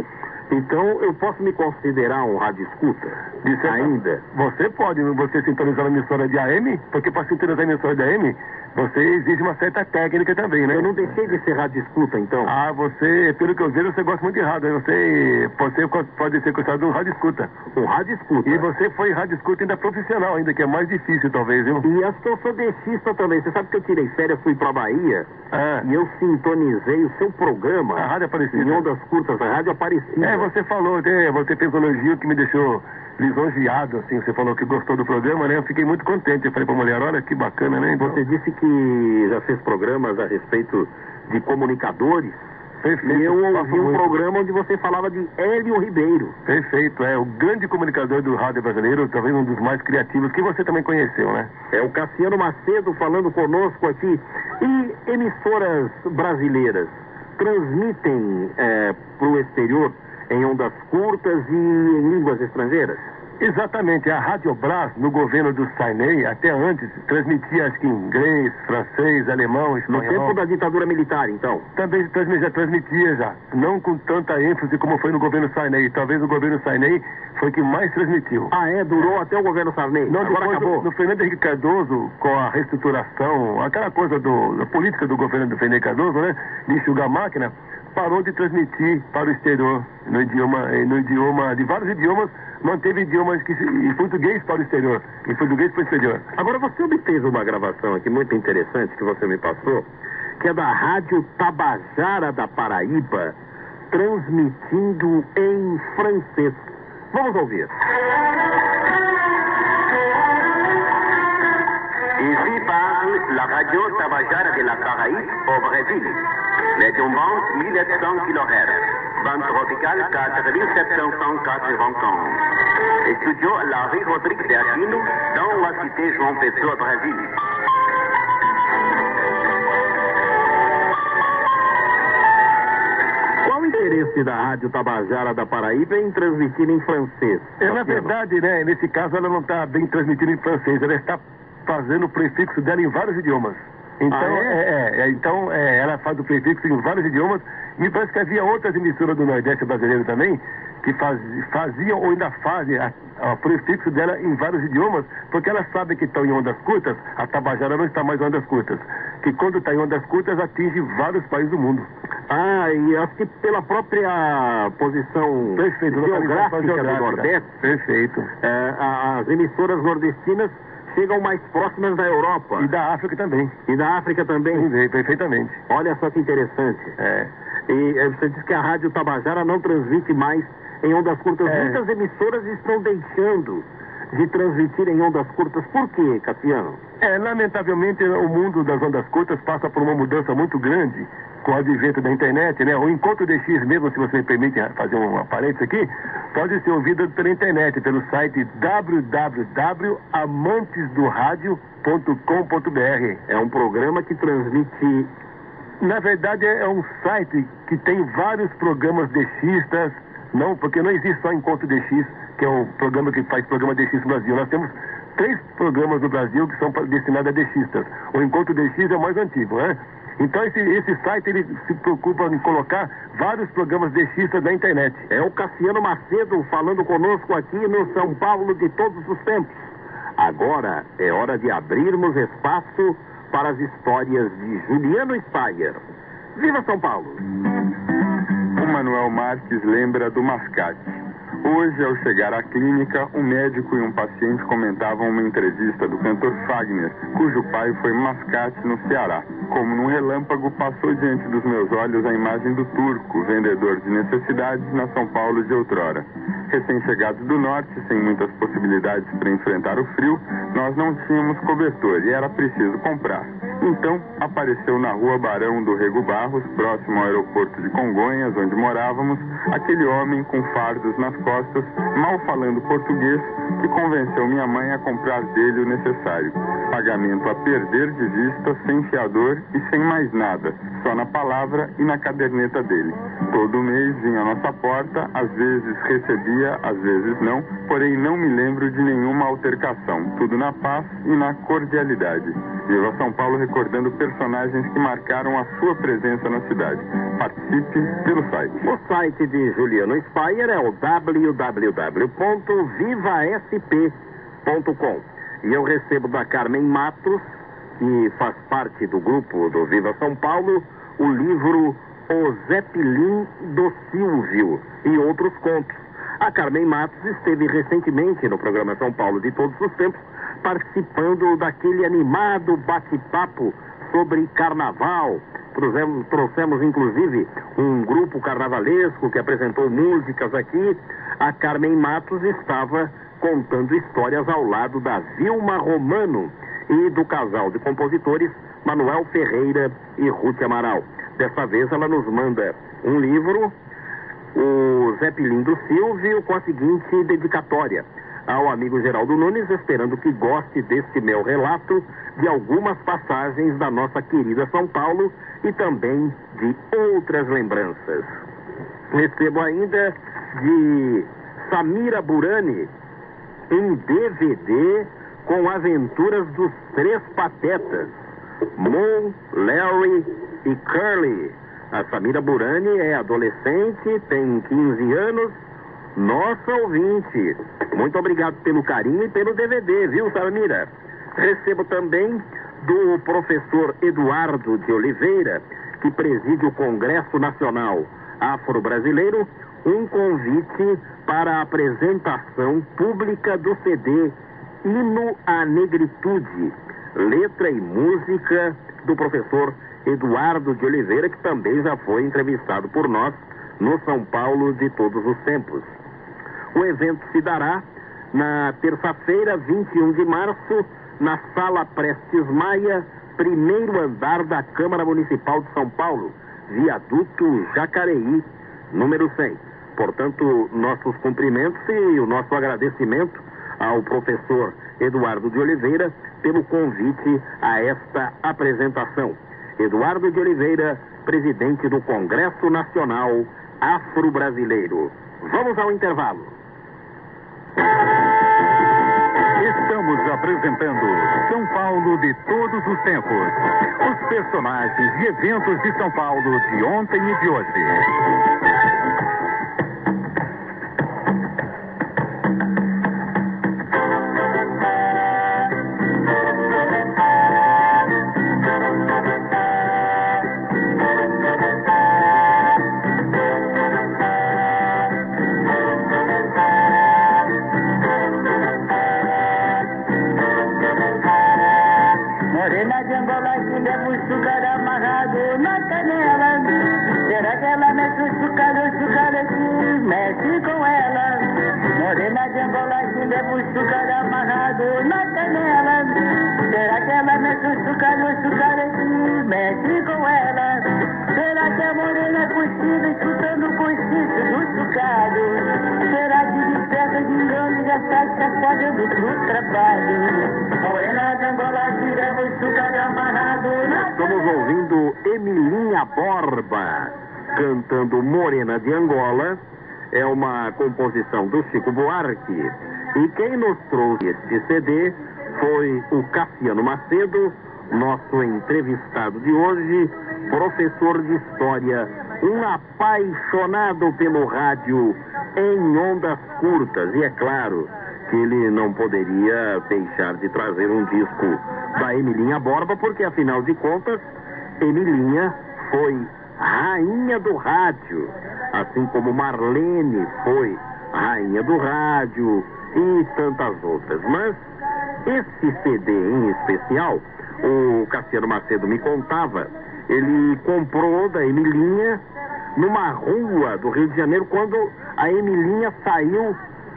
Então eu posso me considerar um rádio escuta? Ainda? Você pode, você sintonizar a emissora de AM, porque para sintonizar a emissora de AM, você exige uma certa técnica também, né? Eu não deixei de ser rádio escuta, então? Ah, você, pelo que eu vejo, você gosta muito de rádio. Você pode ser considerado um rádio escuta. Um rádio escuta? E você foi rádio escuta ainda profissional, ainda que é mais difícil, talvez, viu? E acho que eu sou dentista também. Você sabe que eu tirei férias, fui pra Bahia e eu sintonizei o seu programa. A Rádio Aparecida. Em ondas curtas, a Rádio Aparecida. Você falou, você fez um elogio que me deixou lisonjeado, assim. Você falou que gostou do programa, né? Eu fiquei muito contente. Eu falei pra mulher, olha que bacana, né? Então... Você disse que já fez programas a respeito de comunicadores. Perfeito. E eu ouvi um programa onde você falava de Hélio Ribeiro. Perfeito, o grande comunicador do rádio brasileiro, talvez um dos mais criativos, que você também conheceu, né? É o Cassiano Macedo falando conosco aqui. E emissoras brasileiras transmitem para o exterior em ondas curtas e em línguas estrangeiras? Exatamente. A Rádio Brás, no governo do Sarney, até antes, transmitia acho que inglês, francês, alemão, espanhol. No tempo da ditadura militar, então? Também transmitia já. Não com tanta ênfase como foi no governo Sarney. Talvez o governo Sarney foi que mais transmitiu. Durou até o governo Sarney? Não, agora acabou. No Fernando Henrique Cardoso, com a reestruturação, aquela coisa da política do governo do Fernando Henrique Cardoso, né? De enxugar a máquina, parou de transmitir para o exterior, no idioma, de vários idiomas, manteve idiomas em português para o exterior. Em português para o exterior. Agora, você obteve uma gravação aqui muito interessante que você me passou, que é da Rádio Tabajara da Paraíba, transmitindo em francês. Vamos ouvir. Ici parle la radio Tabajara de la Caraïbe au Brésil. Les tombantes 1700 kHz. Bande tropicale 4791. Estudio Larry Rodrigues de Aquino dans la cité João Pessoa, Brasil. Qual o interesse da Rádio Tabajara da Paraíba em transmitir em francês? Na verdade, né, nesse caso ela não está bem transmitindo em francês, ela está fazendo o prefixo dela em vários idiomas. Então, ela faz o prefixo em vários idiomas. Me parece que havia outras emissoras do Nordeste brasileiro também que faziam ou ainda fazem o prefixo dela em vários idiomas, porque elas sabem que estão em ondas curtas. A Tabajara não está mais em ondas curtas. Que quando está em ondas curtas atinge vários países do mundo. E acho que pela própria posição geográfica do Nordeste. Perfeito. As emissoras nordestinas chegam mais próximas da Europa. E da África também. E da África também? Sim, perfeitamente. Olha só que interessante. E você diz que a Rádio Tabajara não transmite mais em ondas curtas. Muitas emissoras estão deixando de transmitir em ondas curtas. Por quê, Cassiano? Lamentavelmente, o mundo das ondas curtas passa por uma mudança muito grande com o advento da internet, né? O Encontro DX mesmo, se você me permite fazer um parênteses aqui, pode ser ouvido pela internet, pelo site www.amantesdoradio.com.br. É um programa que transmite... Na verdade, é um site que tem vários programas DXistas, não, porque não existe só Encontro DX, que é o programa que faz programa DX no Brasil. Nós temos 3 programas no Brasil que são destinados a DXistas. O Encontro DX é o mais antigo, né? Então esse site ele se preocupa em colocar vários programas DXistas na internet. É o Cassiano Macedo falando conosco aqui no São Paulo de todos os tempos. Agora é hora de abrirmos espaço para as histórias de Juliano Spayer. Viva São Paulo! O Manuel Marques lembra do mascate. Hoje, ao chegar à clínica, um médico e um paciente comentavam uma entrevista do cantor Fagner, cujo pai foi mascate no Ceará. Como num relâmpago, passou diante dos meus olhos a imagem do Turco, vendedor de necessidades na São Paulo de outrora. Recém-chegados do norte, sem muitas possibilidades para enfrentar o frio, nós não tínhamos cobertor e era preciso comprar. Então, apareceu na rua Barão do Rego Barros, próximo ao aeroporto de Congonhas, onde morávamos, aquele homem com fardos nas costas, mal falando português, que convenceu minha mãe a comprar dele o necessário. Pagamento a perder de vista, sem fiador e sem mais nada, só na palavra e na caderneta dele. Todo mês vinha à nossa porta, às vezes recebia, às vezes não, porém não me lembro de nenhuma altercação. Tudo na paz e na cordialidade. Viva São Paulo, recordando personagens que marcaram a sua presença na cidade. Participe pelo site. O site de Juliano Speyer é o www.vivasp.com. E eu recebo da Carmen Matos, que faz parte do grupo do Viva São Paulo, o livro O Zeppelin do Silvio e outros contos. A Carmen Matos esteve recentemente no programa São Paulo de Todos os Tempos, participando daquele animado bate-papo sobre carnaval. Trouxemos inclusive um grupo carnavalesco que apresentou músicas aqui. A Carmen Matos estava contando histórias ao lado da Vilma Romano e do casal de compositores Manuel Ferreira e Ruth Amaral. Dessa vez ela nos manda um livro, o Zeppelin do Silvio, com a seguinte dedicatória: ao amigo Geraldo Nunes, esperando que goste deste meu relato de algumas passagens da nossa querida São Paulo e também de outras lembranças. Recebo ainda de Samira Burani um DVD com aventuras dos três patetas, Moe, Larry e Curly. A Samira Burani é adolescente, tem 15 anos, nossa ouvinte. Muito obrigado pelo carinho e pelo DVD, viu, Samira? Recebo também do professor Eduardo de Oliveira, que preside o Congresso Nacional Afro-Brasileiro, um convite para a apresentação pública do CD Hino à Negritude, letra e música do professor Eduardo de Oliveira, que também já foi entrevistado por nós no São Paulo de Todos os Tempos. O evento se dará na terça-feira, 21 de março, na Sala Prestes Maia, primeiro andar da Câmara Municipal de São Paulo, viaduto Jacareí, número 100. Portanto, nossos cumprimentos e o nosso agradecimento ao professor Eduardo de Oliveira pelo convite a esta apresentação. Eduardo de Oliveira, presidente do Congresso Nacional Afro-Brasileiro. Vamos ao intervalo. Estamos apresentando São Paulo de Todos os Tempos. Os personagens e eventos de São Paulo de ontem e de hoje. Morena de Angola que leva o sugar amarrado na canela. Será que ela mete o sucar aqui, mexe com ela. Morena de Angola que leva o sugar amarrado na canela. Será que ela mete o sucar aqui, mexe com ela. Será que a morena curtida escutando o cochicho do sucado? Será que desperta de engano já está fazendo pro trabalho? Morena de Angola que leva o sugar amarrado na canela. Estamos ouvindo Emilinha Borba cantando Morena de Angola. É uma composição do Chico Buarque. E quem nos trouxe este CD foi o Cassiano Macedo, nosso entrevistado de hoje, professor de História, um apaixonado pelo rádio em ondas curtas. E é claro que ele não poderia deixar de trazer um disco da Emilinha Borba, porque afinal de contas, Emilinha foi rainha do rádio, assim como Marlene foi rainha do rádio e tantas outras. Mas esse CD em especial, o Cassiano Macedo me contava, ele comprou da Emilinha numa rua do Rio de Janeiro, quando a Emilinha saiu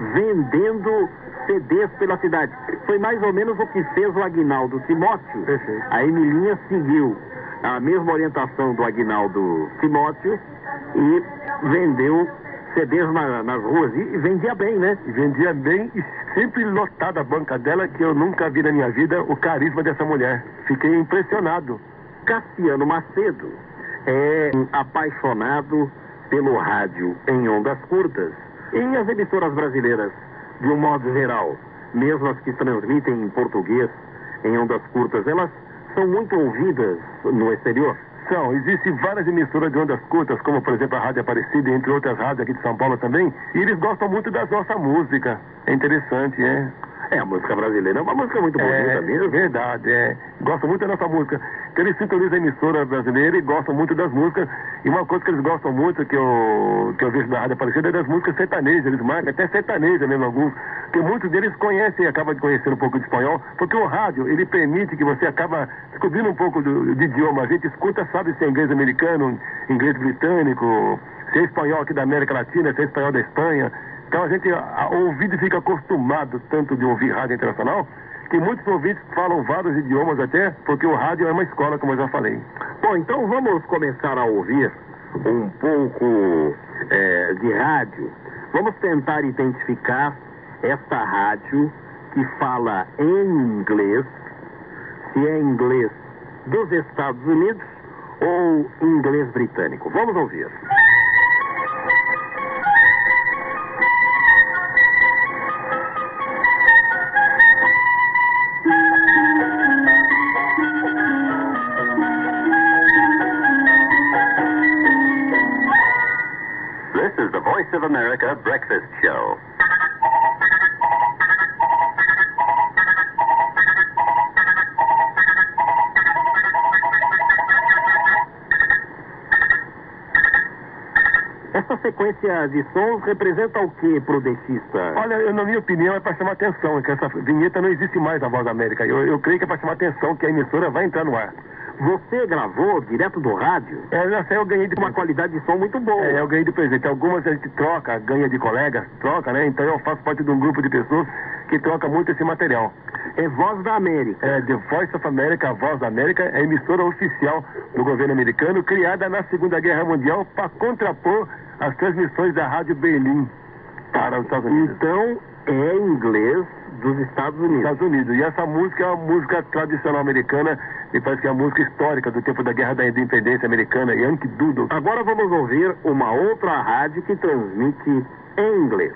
vendendo CDs pela cidade. Foi mais ou menos o que fez o Aguinaldo Timóteo. A Emilinha seguiu a mesma orientação do Aguinaldo Timóteo e vendeu CDs nas ruas e vendia bem, né? E vendia bem e sempre lotada a banca dela, que eu nunca vi na minha vida o carisma dessa mulher. Fiquei impressionado. Cassiano Macedo é apaixonado pelo rádio em ondas curtas. E as emissoras brasileiras, de um modo geral, mesmo as que transmitem em português em ondas curtas, elas são muito ouvidas no exterior? Existem várias emissoras de ondas curtas, como por exemplo a Rádio Aparecida, entre outras rádios aqui de São Paulo também, e eles gostam muito da nossa música. É interessante, a música brasileira é uma música muito bonita mesmo. É verdade, gostam muito da nossa música. Então eles sintonizam a emissora brasileira e gostam muito das músicas. E uma coisa que eles gostam muito, que eu vejo na Rádio Aparecida, é das músicas sertanejas. Eles marcam até sertaneja mesmo alguns, porque muitos deles conhecem e acabam de conhecer um pouco de espanhol, porque o rádio, ele permite que você acaba descobrindo um pouco de idioma. A gente escuta, sabe se é inglês americano, inglês britânico, se é espanhol aqui da América Latina, se é espanhol da Espanha. Então a gente, o ouvido fica acostumado tanto de ouvir rádio internacional, que muitos ouvintes falam vários idiomas até, porque o rádio é uma escola, como eu já falei. Bom, então vamos começar a ouvir um pouco de rádio. Vamos tentar identificar esta rádio que fala em inglês, se é inglês dos Estados Unidos ou inglês britânico. Vamos ouvir. This is the Voice of America Breakfast Show. Essa sequência de sons representa o que pro dentista? Olha, na minha opinião é para chamar atenção, que essa vinheta não existe mais na Voz da América. Eu creio que é para chamar atenção que a emissora vai entrar no ar. Você gravou direto do rádio? Essa eu ganhei de uma qualidade de som muito boa. Eu ganhei de presente. Algumas a gente troca, ganha de colegas, troca, né? Então eu faço parte de um grupo de pessoas que troca muito esse material. É Voz da América. The Voice of America, a Voz da América, é a emissora oficial do governo americano, criada na Segunda Guerra Mundial para contrapor as transmissões da Rádio Berlim para os Estados Unidos. Então, é inglês dos Estados Unidos. E essa música é uma música tradicional americana, e parece que é a música histórica do tempo da Guerra da Independência Americana, Yankee Doodle. Agora vamos ouvir uma outra rádio que transmite em inglês.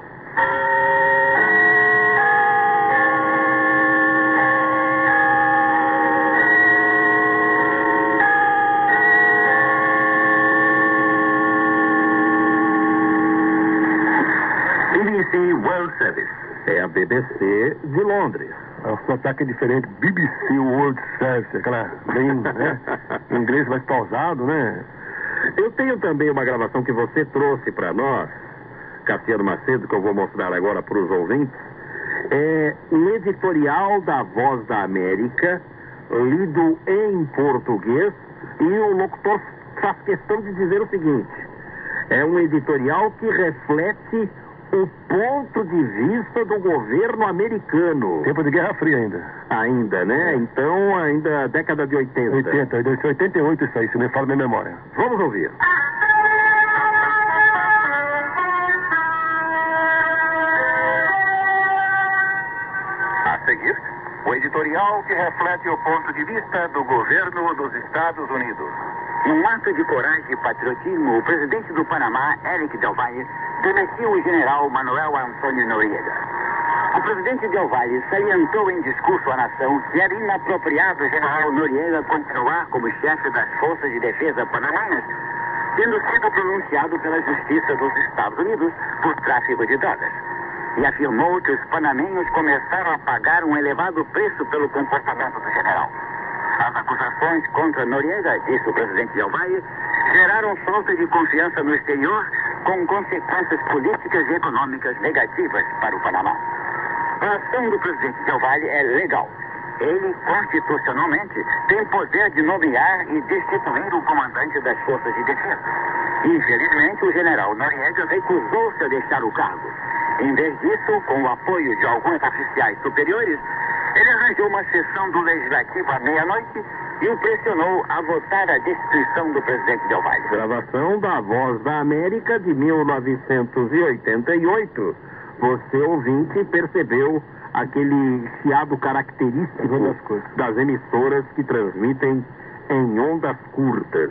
BBC World Service. É a BBC de Londres. O sotaque é diferente. BBC World Service, aquela bem, né? Inglês mais pausado, né? Eu tenho também uma gravação que você trouxe para nós, Cassiano Macedo, que eu vou mostrar agora para os ouvintes. É um editorial da Voz da América, lido em português, e o locutor faz questão de dizer o seguinte: é um editorial que reflete o ponto de vista do governo americano. Tempo de Guerra Fria ainda. Ainda, né? Então, ainda década de 80. 88 isso aí, se me fala minha memória. Vamos ouvir. A seguir, o editorial que reflete o ponto de vista do governo dos Estados Unidos. Num ato de coragem e patriotismo, o presidente do Panamá, Eric Del Valle, demitiu o general Manuel Antônio Noriega. O presidente Del Valle salientou em discurso à nação que era inapropriado o general Noriega continuar como chefe das Forças de Defesa panamenhas, tendo sido pronunciado pela Justiça dos Estados Unidos por tráfico de drogas. E afirmou que os panamenhos começaram a pagar um elevado preço pelo comportamento do general. As acusações contra Noriega, disse o presidente Del Valle, geraram falta de confiança no exterior, com consequências políticas e econômicas negativas para o Panamá. A ação do presidente Del Valle é legal. Ele, constitucionalmente, tem poder de nomear e destituir o comandante das Forças de Defesa. Infelizmente, o general Noriega recusou-se a deixar o cargo. Em vez disso, com o apoio de alguns oficiais superiores, Ele arranjou uma sessão do Legislativo à meia-noite e o pressionou a votar a destituição do presidente Del Valle. Gravação da Voz da América de 1988. Você, ouvinte, percebeu aquele chiado característico das emissoras que transmitem em ondas curtas.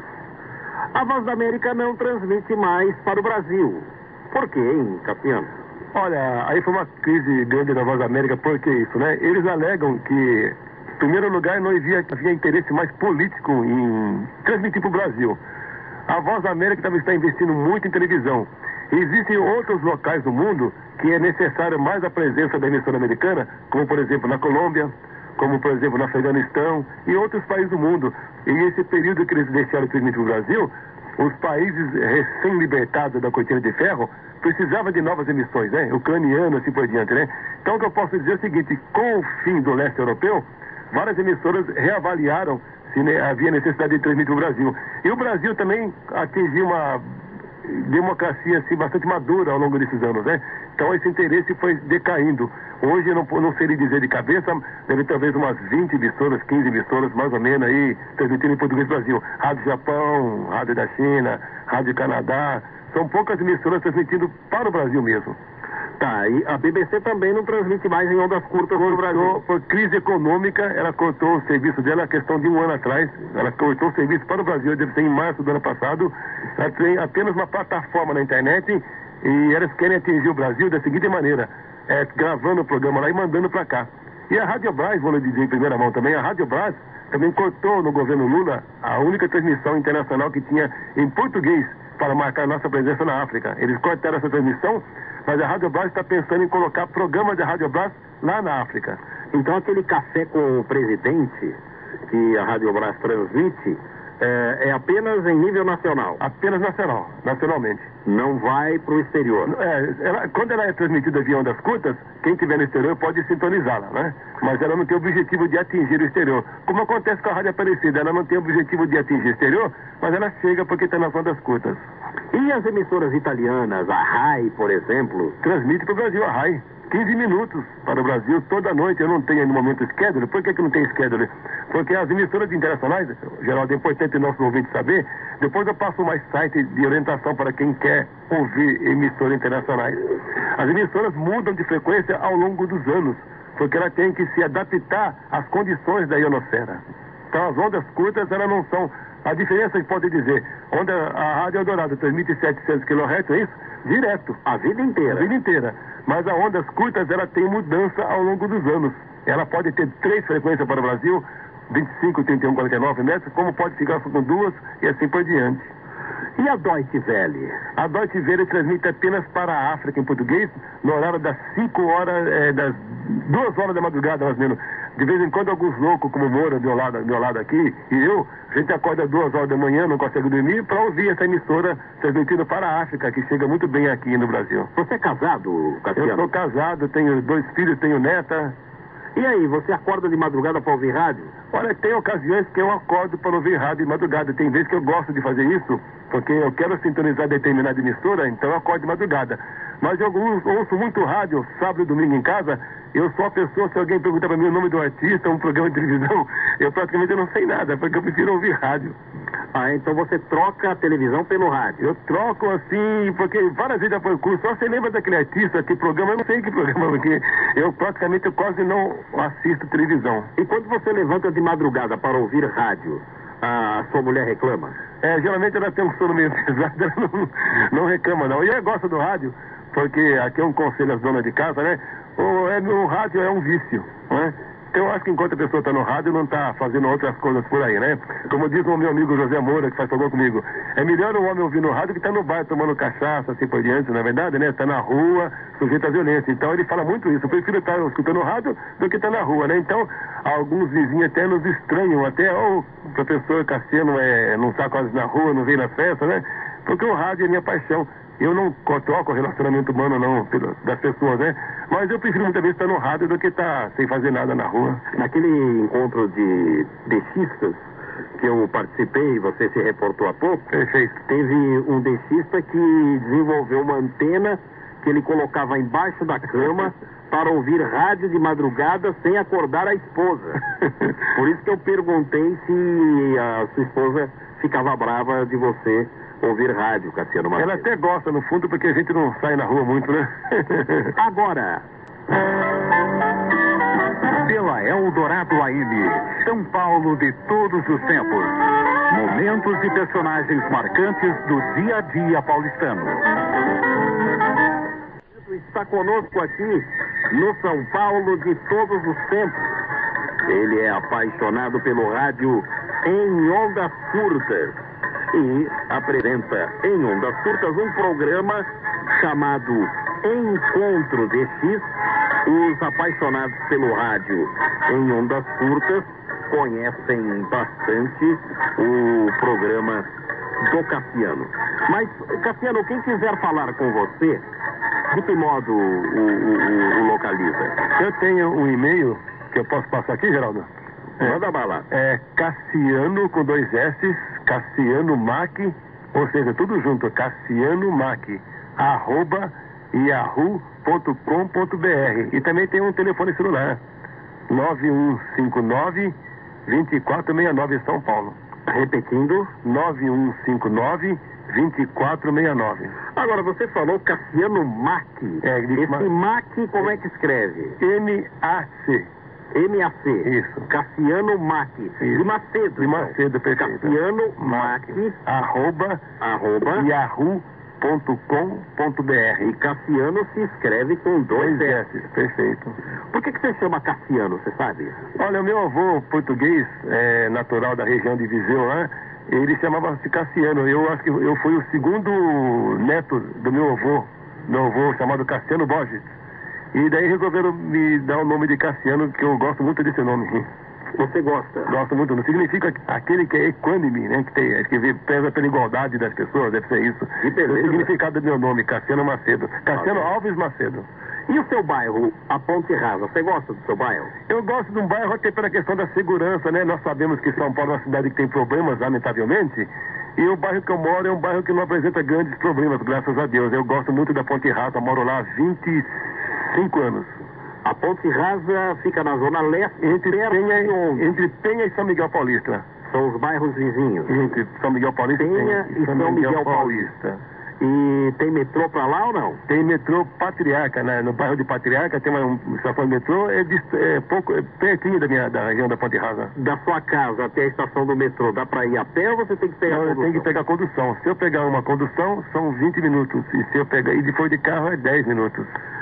A Voz da América não transmite mais para o Brasil. Por quê, hein, Cassiano? Olha, aí foi uma crise grande da Voz da América. Por que isso, né? Eles alegam que, em primeiro lugar, não havia interesse mais político em transmitir para o Brasil. A Voz da América também está investindo muito em televisão. Existem outros locais do mundo que é necessário mais a presença da emissora americana, como, por exemplo, na Colômbia, como, por exemplo, no Afeganistão e outros países do mundo. E esse período que eles deixaram de transmitir para o Brasil, os países recém-libertados da cortina de ferro precisavam de novas emissões, né? Ucraniano, assim por diante, né? Então, o que eu posso dizer é o seguinte: com o fim do leste europeu, várias emissoras reavaliaram se havia necessidade de transmitir para o Brasil. E o Brasil também atingiu uma democracia assim, bastante madura ao longo desses anos, né? Então esse interesse foi decaindo. Hoje eu não sei lhe dizer de cabeça, deve talvez umas 20 emissoras, 15 emissoras mais ou menos aí, transmitindo em português do Brasil. Rádio Japão, Rádio da China, Rádio Canadá, são poucas emissoras transmitindo para o Brasil mesmo. Tá, e a BBC também não transmite mais em ondas curtas no Brasil. Por crise econômica, ela cortou o serviço dela, a questão de um ano atrás, ela cortou o serviço para o Brasil, deve ser em março do ano passado. Ela tem apenas uma plataforma na internet e elas querem atingir o Brasil da seguinte maneira, gravando o programa lá e mandando para cá. E a Rádio Brás, vou lhe dizer em primeira mão também, a Rádio Brás também cortou no governo Lula a única transmissão internacional que tinha em português para marcar nossa presença na África. Eles cortaram essa transmissão, mas a Rádio Brás está pensando em colocar programas da Rádio Brás lá na África. Então aquele café com o presidente que a Rádio Brás transmite é apenas em nível nacional? Apenas nacional, nacionalmente. Não vai para o exterior? Quando ela é transmitida via ondas curtas, quem estiver no exterior pode sintonizá-la, né? Mas ela não tem o objetivo de atingir o exterior. Como acontece com a Rádio Aparecida, ela não tem o objetivo de atingir o exterior, mas ela chega porque está nas ondas curtas. E as emissoras italianas, a RAI, por exemplo? Transmite para o Brasil a RAI. 15 minutos para o Brasil toda noite. Eu não tenho no momento schedule. Por que não tem schedule? Porque as emissoras internacionais, Geraldo, é importante nosso ouvinte saber, depois eu passo mais site de orientação para quem quer ouvir emissoras internacionais. As emissoras mudam de frequência ao longo dos anos, porque ela tem que se adaptar às condições da ionosfera. Então as ondas curtas, elas não são... A diferença que pode dizer, onde a Rádio Eldorado transmite 700 kHz, é isso? Direto. A vida inteira. A vida inteira. Mas as ondas curtas, ela tem mudança ao longo dos anos. Ela pode ter 3 frequências para o Brasil, 25, 31, 49 metros, como pode ficar com 2 e assim por diante. E a Deutsche Welle? A Deutsche Welle transmite apenas para a África em português, no horário das 5 horas, das 2 horas da madrugada, mais ou menos. De vez em quando, alguns loucos, como Moura, do meu lado aqui, e eu, a gente acorda 2 horas da manhã, não consegue dormir, para ouvir essa emissora transmitindo para a África, que chega muito bem aqui no Brasil. Você é casado, Cassiano? Eu sou casado, tenho 2 filhos, tenho neta. E aí, você acorda de madrugada para ouvir rádio? Olha, tem ocasiões que eu acordo para ouvir rádio de madrugada. Tem vezes que eu gosto de fazer isso, porque eu quero sintonizar determinada emissora, então eu acordo de madrugada. Mas eu ouço muito rádio, sábado e domingo em casa. Eu sou a pessoa, se alguém perguntar para mim o nome do artista, um programa de televisão, eu praticamente não sei nada, porque eu prefiro ouvir rádio. Ah, então você troca a televisão pelo rádio? Eu troco assim, porque várias vezes já foi curso. Só você lembra daquele artista, que programa, eu não sei que programa, porque eu praticamente quase não assisto televisão. E quando você levanta de madrugada para ouvir rádio, a sua mulher reclama? Geralmente ela tem um sono meio pesado, ela não reclama não. E ela gosta do rádio, porque aqui é um conselho às donas de casa, né? O rádio é um vício, né? Então eu acho que enquanto a pessoa está no rádio, não está fazendo outras coisas por aí, né? Como diz o meu amigo José Moura, que faz favor comigo, é melhor um homem ouvir no rádio que está no bar tomando cachaça, assim por diante, na verdade, né? Está na rua, sujeito à violência. Então ele fala muito isso. Eu prefiro estar escutando rádio do que estar na rua, né? Então, alguns vizinhos até nos estranham, até o professor Cassiano não está quase na rua, não vem na festa, né? Porque o rádio é minha paixão. Eu não troco o relacionamento humano, não, das pessoas, né? Mas eu prefiro muitas vezes estar no rádio do que estar sem fazer nada na rua. Naquele encontro de dexistas que eu participei, você se reportou há pouco, perfeito, teve um dexista que desenvolveu uma antena que ele colocava embaixo da cama para ouvir rádio de madrugada sem acordar a esposa. Por isso que eu perguntei se a sua esposa ficava brava de você ouvir rádio, Cassiano Macedo. Ela até gosta, no fundo, porque a gente não sai na rua muito, né? Agora, pela Eldorado AM, São Paulo de todos os tempos. Momentos e personagens marcantes do dia a dia paulistano. Está conosco aqui no São Paulo de todos os tempos. Ele é apaixonado pelo rádio em ondas curtas e apresenta em ondas curtas um programa chamado Encontro de X. Os apaixonados pelo rádio em ondas curtas conhecem bastante o programa do Cassiano. Mas, Cassiano, quem quiser falar com você, de que modo o localiza? Eu tenho um e-mail que eu posso passar aqui, Geraldo? Manda bala. É Cassiano com 2 S, Cassiano Mac, ou seja, tudo junto, Cassiano Mac, @yahoo.com.br. E também tem um telefone celular, 9159-2469 São Paulo. Repetindo, 9159-2469. Agora, você falou Cassiano Mac. Esse Mac, como é que escreve? M-A-C. M-A-C. Isso. Cassiano Mac. Isso. De Macedo. De Macedo, perfeito. Cassiano Mac. @yahoo.com.br. E Cassiano se escreve com 2 S. Perfeito. Por que você chama Cassiano, você sabe? Olha, o meu avô português, natural da região de Viseu lá, ele chamava-se Cassiano. Eu acho que eu fui o segundo neto do meu avô chamado Cassiano Borges. E daí resolveram me dar o nome de Cassiano, que eu gosto muito desse nome. Você gosta? Gosto muito. Não significa aquele que é equânime, né? Que preza pela igualdade das pessoas, deve ser isso. Que beleza. O significado do meu nome, Cassiano Macedo. Cassiano Alves Macedo. E o seu bairro, a Ponte Rasa, você gosta do seu bairro? Eu gosto de um bairro até pela questão da segurança, né? Nós sabemos que São Paulo é uma cidade que tem problemas, lamentavelmente. E o bairro que eu moro é um bairro que não apresenta grandes problemas, graças a Deus. Eu gosto muito da Ponte Rasa, moro lá há 25 anos. A Ponte Rasa fica na zona leste, entre Penha e São Miguel Paulista. São os bairros vizinhos. Entre São Miguel Paulista Penha e São Miguel Paulista. E tem metrô pra lá ou não? Tem metrô Patriarca, né? No bairro de Patriarca tem uma estação de metrô, pertinho da região da Ponte Rasa. Da sua casa até a estação do metrô, dá pra ir a pé ou você tem que pegar a condução? Eu tenho que pegar a condução. Se eu pegar uma condução, são 20 minutos. E se eu pegar e depois de carro, é 10 minutos.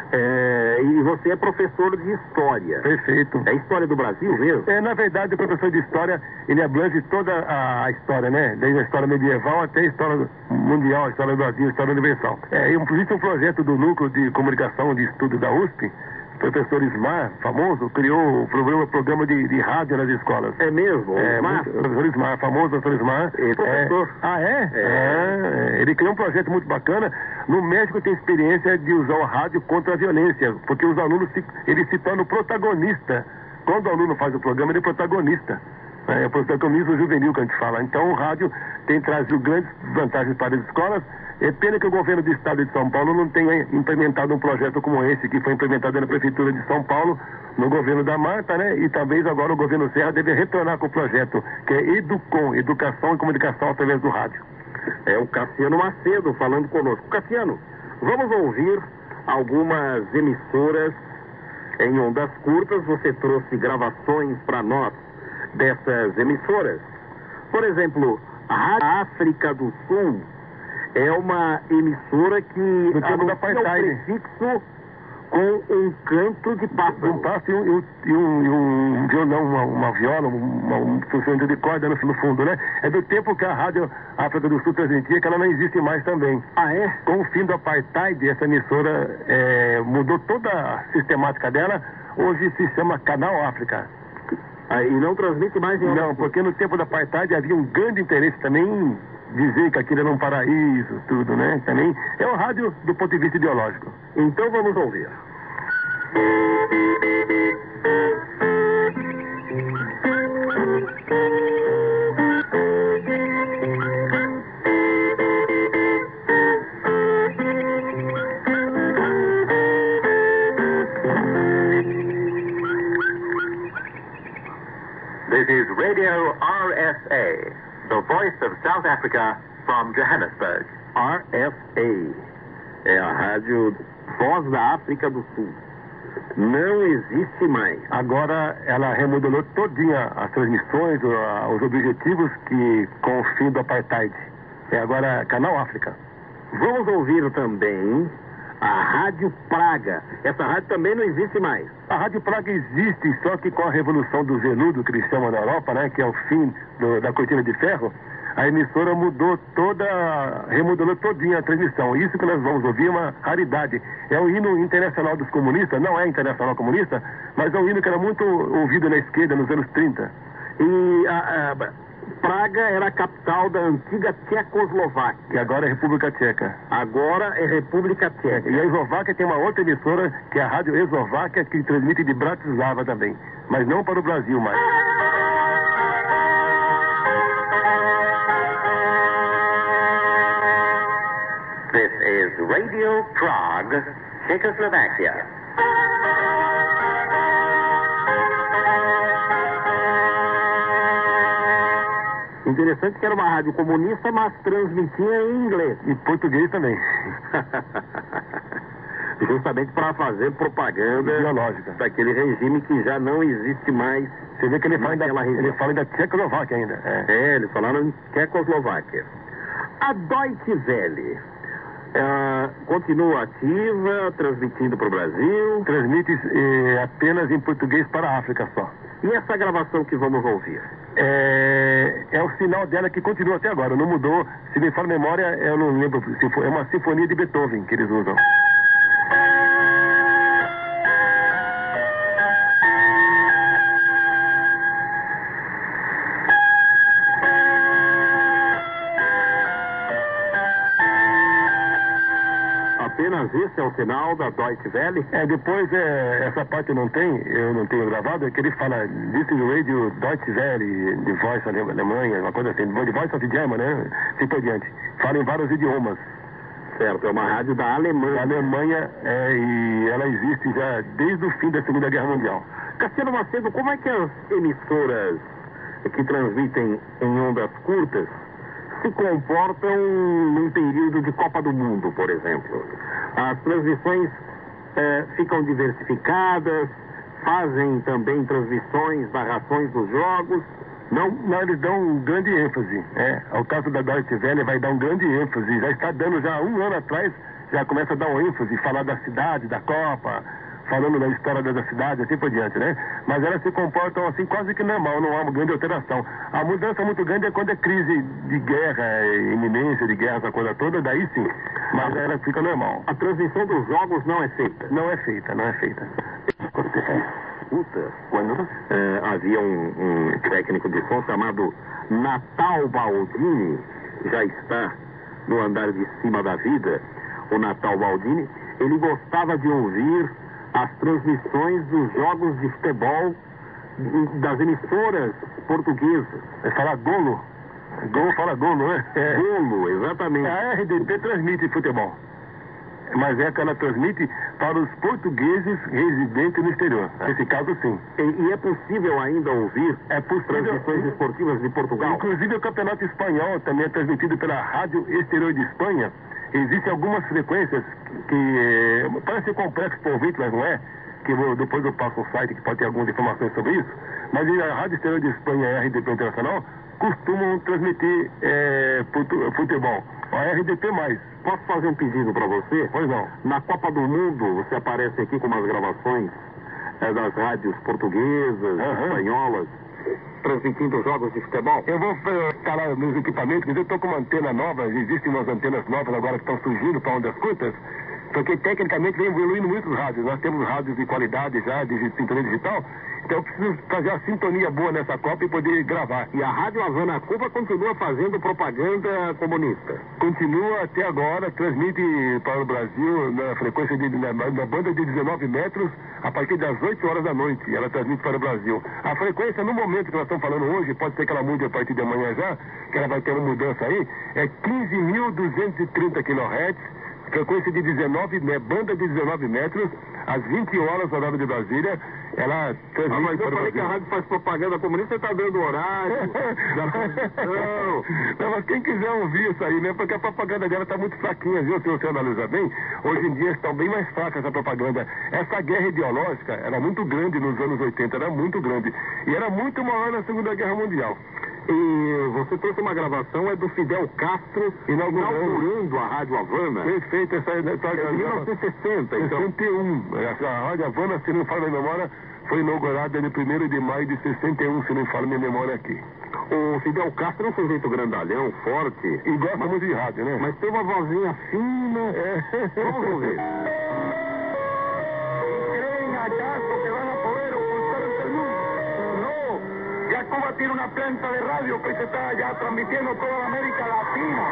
E você é professor de história. Perfeito. É história do Brasil mesmo? Na verdade, o professor de história, ele abrange toda a história, né? Desde a história medieval até a história mundial, a história do Brasil, a história universal. Existe um projeto do Núcleo de Comunicação de Estudo da USP, o professor Ismar, famoso, criou o programa de rádio nas escolas. É mesmo? O professor Ismar, famoso professor Ismar. Professor? Ele criou um projeto muito bacana. No México tem experiência de usar o rádio contra a violência, porque os alunos ele se tornam protagonista. Quando o aluno faz o programa, ele é protagonista. É o protagonismo juvenil que a gente fala. Então o rádio tem trazido grandes vantagens para as escolas. É pena que o governo do estado de São Paulo não tenha implementado um projeto como esse, que foi implementado na prefeitura de São Paulo, no governo da Marta, né? E talvez agora o governo Serra deve retornar com o projeto, que é Educom, Educação e Comunicação através do rádio. É o Cassiano Macedo falando conosco. Cassiano, vamos ouvir algumas emissoras em ondas curtas. Você trouxe gravações para nós dessas emissoras. Por exemplo, a Rádio África do Sul é uma emissora que anuncia o prefixo com um canto de pássaro. Um pássaro e um violão, uma viola, um instrumento de corda no fundo, né? É do tempo que a Rádio África do Sul transmitia, que ela não existe mais também. Ah, é? Com o fim do apartheid, essa emissora mudou toda a sistemática dela. Hoje se chama Canal África. E não transmite mais em Não, porque no tempo da apartheid havia um grande interesse também em dizer que aquilo era um paraíso, tudo, né? Também é o rádio do ponto de vista ideológico. Então vamos ouvir. This is Radio RSA, the voice of South Africa from Johannesburg. RSA é a rádio Voz da África do Sul. Não existe mais. Agora ela remodelou todinha as transmissões, os objetivos que com o fim do apartheid. É agora Canal África. Vamos ouvir também a Rádio Praga. Essa rádio também não existe mais. A Rádio Praga existe, só que com a revolução do veludo, que eles chamam na Europa, né, que é o fim da cortina de ferro, a emissora remodelou todinha a transmissão. Isso que nós vamos ouvir é uma raridade. É o hino internacional dos comunistas, não é internacional comunista, mas é um hino que era muito ouvido na esquerda nos anos 30. E Praga era a capital da antiga Tchecoslováquia. Que agora é República Tcheca. Agora é República Tcheca. E a Eslováquia tem uma outra emissora, que é a Rádio Eslováquia, que transmite de Bratislava também. Mas não para o Brasil mais. This is Radio Prague, Czechoslovakia. Interessante que era uma rádio comunista, mas transmitia em inglês. E português também. Justamente para fazer propaganda ideológica daquele regime que já não existe mais. Você vê que ele fala da Tchecoslováquia ainda. Eles falaram em Tchecoslováquia. A Deutsche Welle continua ativa, transmitindo para o Brasil. Transmite apenas em português para a África só. E essa gravação que vamos ouvir? É o sinal dela que continua até agora, não mudou. Se me fala a memória, eu não lembro. É uma sinfonia de Beethoven que eles usam. Apenas esse é o sinal da Deutsche Welle? Depois essa parte eu não tenho gravado, é que ele fala This is Radio Deutsche Welle, The Voice of Alemanha, uma coisa assim, The Voice of German, né? Assim por diante. Fala em vários idiomas. Certo, é uma rádio da Alemanha. Da Alemanha, e ela existe já desde o fim da Segunda Guerra Mundial. Cassiano Macedo, como é que as emissoras que transmitem em ondas curtas se comportam num período de Copa do Mundo, por exemplo? As transmissões ficam diversificadas, fazem também transmissões, narrações dos jogos? Não, eles dão um grande ênfase. O caso da Deutsche Welle vai dar um grande ênfase. Já está dando, já há um ano atrás, já começa a dar um ênfase, falar da cidade, da Copa, falando da história da cidade, assim por diante, né? Mas elas se comportam assim quase que normal, não há uma grande alteração. A mudança muito grande é quando é crise de guerra, iminência de guerra, essa coisa toda, daí sim. Mas ela fica normal. A transmissão dos jogos não é feita? Não é feita. Quando havia um técnico de som chamado Natal Baldini, já está no andar de cima da vida, o Natal Baldini, ele gostava de ouvir as transmissões dos jogos de futebol das emissoras portuguesas. Fala golo. Fala golo, né? Golo, exatamente. A RDP transmite futebol. Mas que ela transmite para os portugueses residentes no exterior. Nesse caso, sim. E é possível ainda ouvir transmissões esportivas de Portugal? Inclusive o Campeonato Espanhol também é transmitido pela Rádio Exterior de Espanha. Existem algumas frequências que parece complexo para o ouvinte, mas não é, que depois eu passo um site que pode ter algumas informações sobre isso, mas a Rádio Exterior de Espanha e a RDP Internacional costumam transmitir futebol. A RDP mais. Posso fazer um pedido para você? Pois não. Na Copa do Mundo, você aparece aqui com umas gravações das rádios portuguesas, espanholas, transmitindo jogos de futebol. Eu vou instalar meus equipamentos, mas eu estou com uma antena nova, existem umas antenas novas agora que estão surgindo para ondas curtas, porque tecnicamente vem evoluindo muitos rádios. Nós temos rádios de qualidade já, de sintonia digital, então eu preciso fazer a sintonia boa nessa Copa e poder gravar. E a Rádio Havana Cuba continua fazendo propaganda comunista? Continua até agora, transmite para o Brasil na frequência na banda de 19 metros a partir das 8 horas da noite. Ela transmite para o Brasil. A frequência, no momento que nós estamos falando hoje, pode ser que ela mude a partir de amanhã já, que ela vai ter uma mudança aí, é 15.230 kHz, frequência de 19 metros, banda de 19 metros, às 20 horas, horário de Brasília. Ela transmite. Mas eu falei que a rádio faz propaganda comunista, você tá dando horário. Não, mas quem quiser ouvir isso aí, né? Porque a propaganda dela tá muito fraquinha, viu? Se você analisar bem, hoje em dia estão bem mais fracas essa propaganda. Essa guerra ideológica era muito grande nos anos 80, era muito grande. E era muito maior na Segunda Guerra Mundial. E você trouxe uma gravação, é do Fidel Castro inaugurando a Rádio Havana. Perfeito, essa é de 1960, então. 61. A Rádio Havana, se não me falha a minha memória, foi inaugurada no 1º de maio de 61, se não me falha a minha memória aqui. O Fidel Castro é um sujeito grandalhão, forte. E gosta muito de rádio, né? Mas tem uma vozinha fina. Vamos ouvir. ¿Creen acaso que van a poder ocultar el mundo? No. Ya Cuba tiene una planta de radio que se está ya transmitiendo toda la América Latina.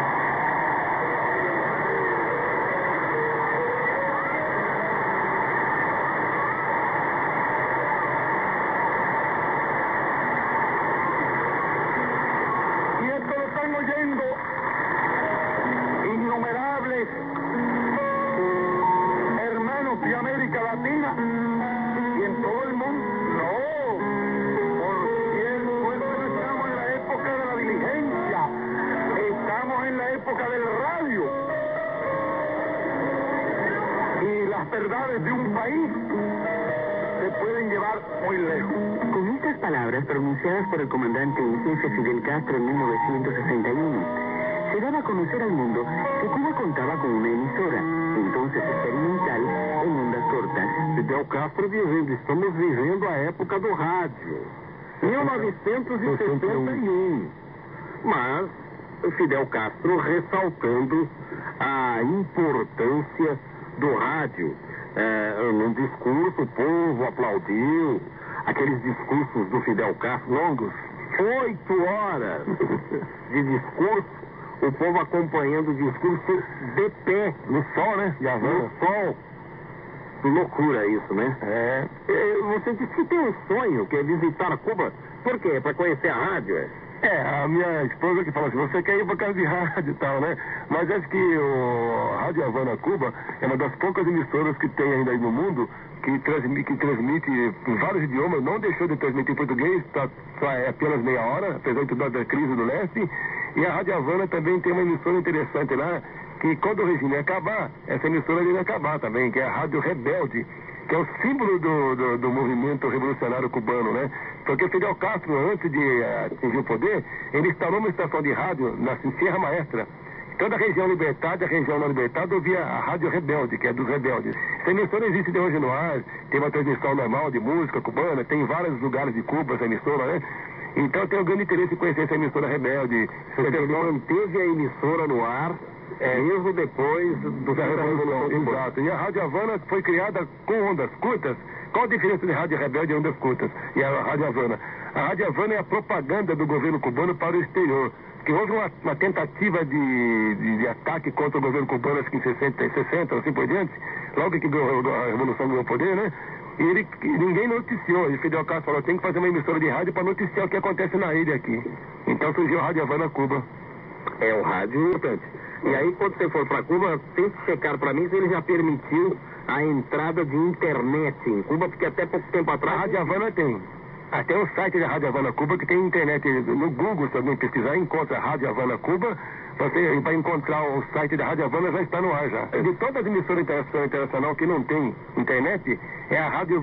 Innumerables hermanos de América Latina y en todo el mundo. No, por cierto, no estamos en la época de la diligencia, estamos en la época del radio. Y las verdades de un país se pueden llevar muy lejos. Con estas palabras pronunciadas por el comandante en jefe Fidel Castro en 1961, se daba a conocer al mundo que Cuba contaba con una emisora, entonces experimental, en ondas cortas. Fidel Castro dizendo, estamos vivendo a época do rádio. 1961. Mas Fidel Castro ressaltando a importância do rádio. Num discurso, o povo aplaudiu. Aqueles discursos do Fidel Castro longos, 8 horas de discurso. O povo acompanhando o discurso de pé, no sol, né? No sol. Loucura isso, né? Você disse que tem um sonho, que é visitar Cuba. Por quê? Para conhecer a rádio? A minha esposa que fala assim, você quer ir para casa de rádio e tal, né? Mas acho que o Rádio Havana Cuba é uma das poucas emissoras que tem ainda aí no mundo que transmite em vários idiomas, não deixou de transmitir em português, só é apenas meia hora, apesar de da crise do leste. E a Rádio Havana também tem uma emissora interessante lá, que quando o regime acabar, essa emissora iria acabar também, que é a Rádio Rebelde, que é o símbolo do movimento revolucionário cubano, né? Porque Fidel Castro, antes de atingir o poder, ele instalou uma estação de rádio na Sierra Maestra. Toda a região libertada, a região não libertada, ouvia a Rádio Rebelde, que é dos rebeldes. Essa emissora existe de hoje no ar, tem uma transmissão normal de música cubana, tem em vários lugares de Cuba essa emissora, né? Então eu tenho um grande interesse em conhecer essa emissora rebelde. Você manteve a emissora no ar, mesmo depois da Revolução. Exato. E a Rádio Havana foi criada com ondas curtas. Qual a diferença de Rádio Rebelde e ondas curtas? E a Rádio Havana? A Rádio Havana é a propaganda do governo cubano para o exterior. Que houve uma tentativa de ataque contra o governo cubano, acho que em 60, assim por diante, logo que a Revolução ganhou o poder, né? E ninguém noticiou. E Fidel Castro falou, tem que fazer uma emissora de rádio para noticiar o que acontece na ilha aqui. Então surgiu a Rádio Havana Cuba. É um rádio importante. E aí, quando você for para Cuba, tem que checar para mim se ele já permitiu a entrada de internet em Cuba, porque até pouco tempo atrás... A Rádio Havana tem. Até o site da Rádio Havana Cuba, que tem internet no Google, se alguém pesquisar, encontra a Rádio Havana Cuba. Você vai encontrar o site da Rádio Havana, já está no ar já. De todas as emissoras internacionais que não tem internet, é a rádio...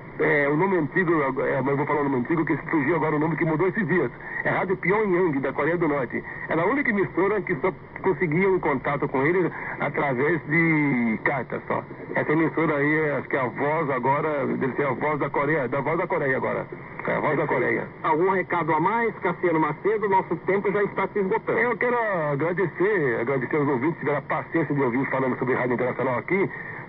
o nome antigo, mas eu vou falar o nome antigo, que surgiu agora o nome que mudou esses dias. É a Rádio Pyongyang, da Coreia do Norte. Ela é a única emissora que só conseguia um contato com eles através de cartas só. Essa emissora aí, acho que é a voz agora, deve ser a voz da Coreia, agora. É a voz da Coreia. Algum recado a mais, Cassiano Macedo? Nosso tempo já está se esgotando. Eu quero agradecer aos ouvintes que tiveram a paciência de ouvir falando sobre rádio internacional aqui.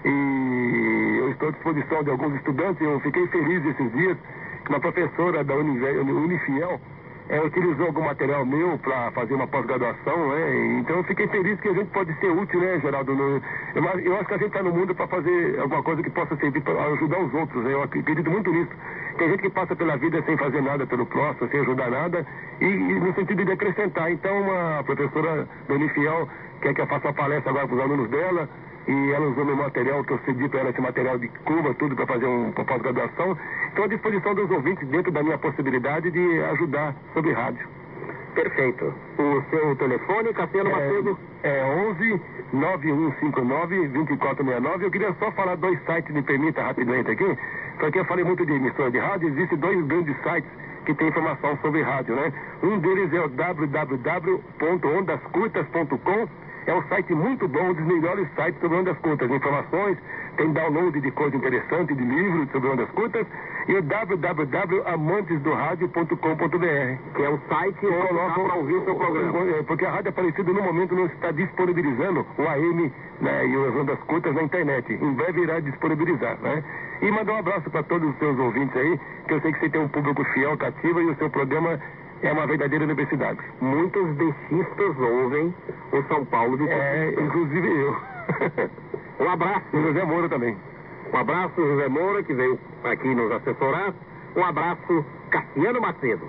E eu estou à disposição de alguns estudantes. Eu fiquei feliz esses dias que uma professora da Unifiel utilizou algum material meu para fazer uma pós-graduação, né? Então eu fiquei feliz que a gente pode ser útil, né, Geraldo? Eu acho que a gente está no mundo para fazer alguma coisa que possa servir para ajudar os outros, né? Eu acredito muito nisso. Tem gente que passa pela vida sem fazer nada pelo próximo, sem ajudar nada, e no sentido de acrescentar. Então a professora Doni Fiel quer que eu faça uma palestra agora para os alunos dela, e ela usou meu material, que eu cedi para ela, esse material de curva, tudo para fazer uma pós-graduação. Então, à disposição dos ouvintes, dentro da minha possibilidade de ajudar sobre rádio. Perfeito. O seu telefone, Cassiano Macedo? É 11 9159 2469. Eu queria só falar 2 sites, me permita rapidamente aqui, porque eu falei muito de emissora de rádio. Existem 2 grandes sites que tem informação sobre rádio, né? Um deles é o www.ondascurtas.com. É um site muito bom, um dos melhores sites sobre ondas curtas. Informações, tem download de coisa interessante, de livros sobre ondas curtas. E o www.amantesdoradio.com.br, que é o site que coloca para ouvir o seu programa. Porque a Rádio Aparecida, no momento, não está disponibilizando o AM, né, e as ondas curtas na internet. Em breve irá disponibilizar, né? E mandar um abraço para todos os seus ouvintes aí, que eu sei que você tem um público fiel, cativo, e o seu programa é uma verdadeira universidade. Muitos bechistas ouvem o São Paulo de inclusive eu. Um abraço. E o José Moura também. Um abraço, José Moura, que veio aqui nos assessorar. Um abraço, Cassiano Macedo.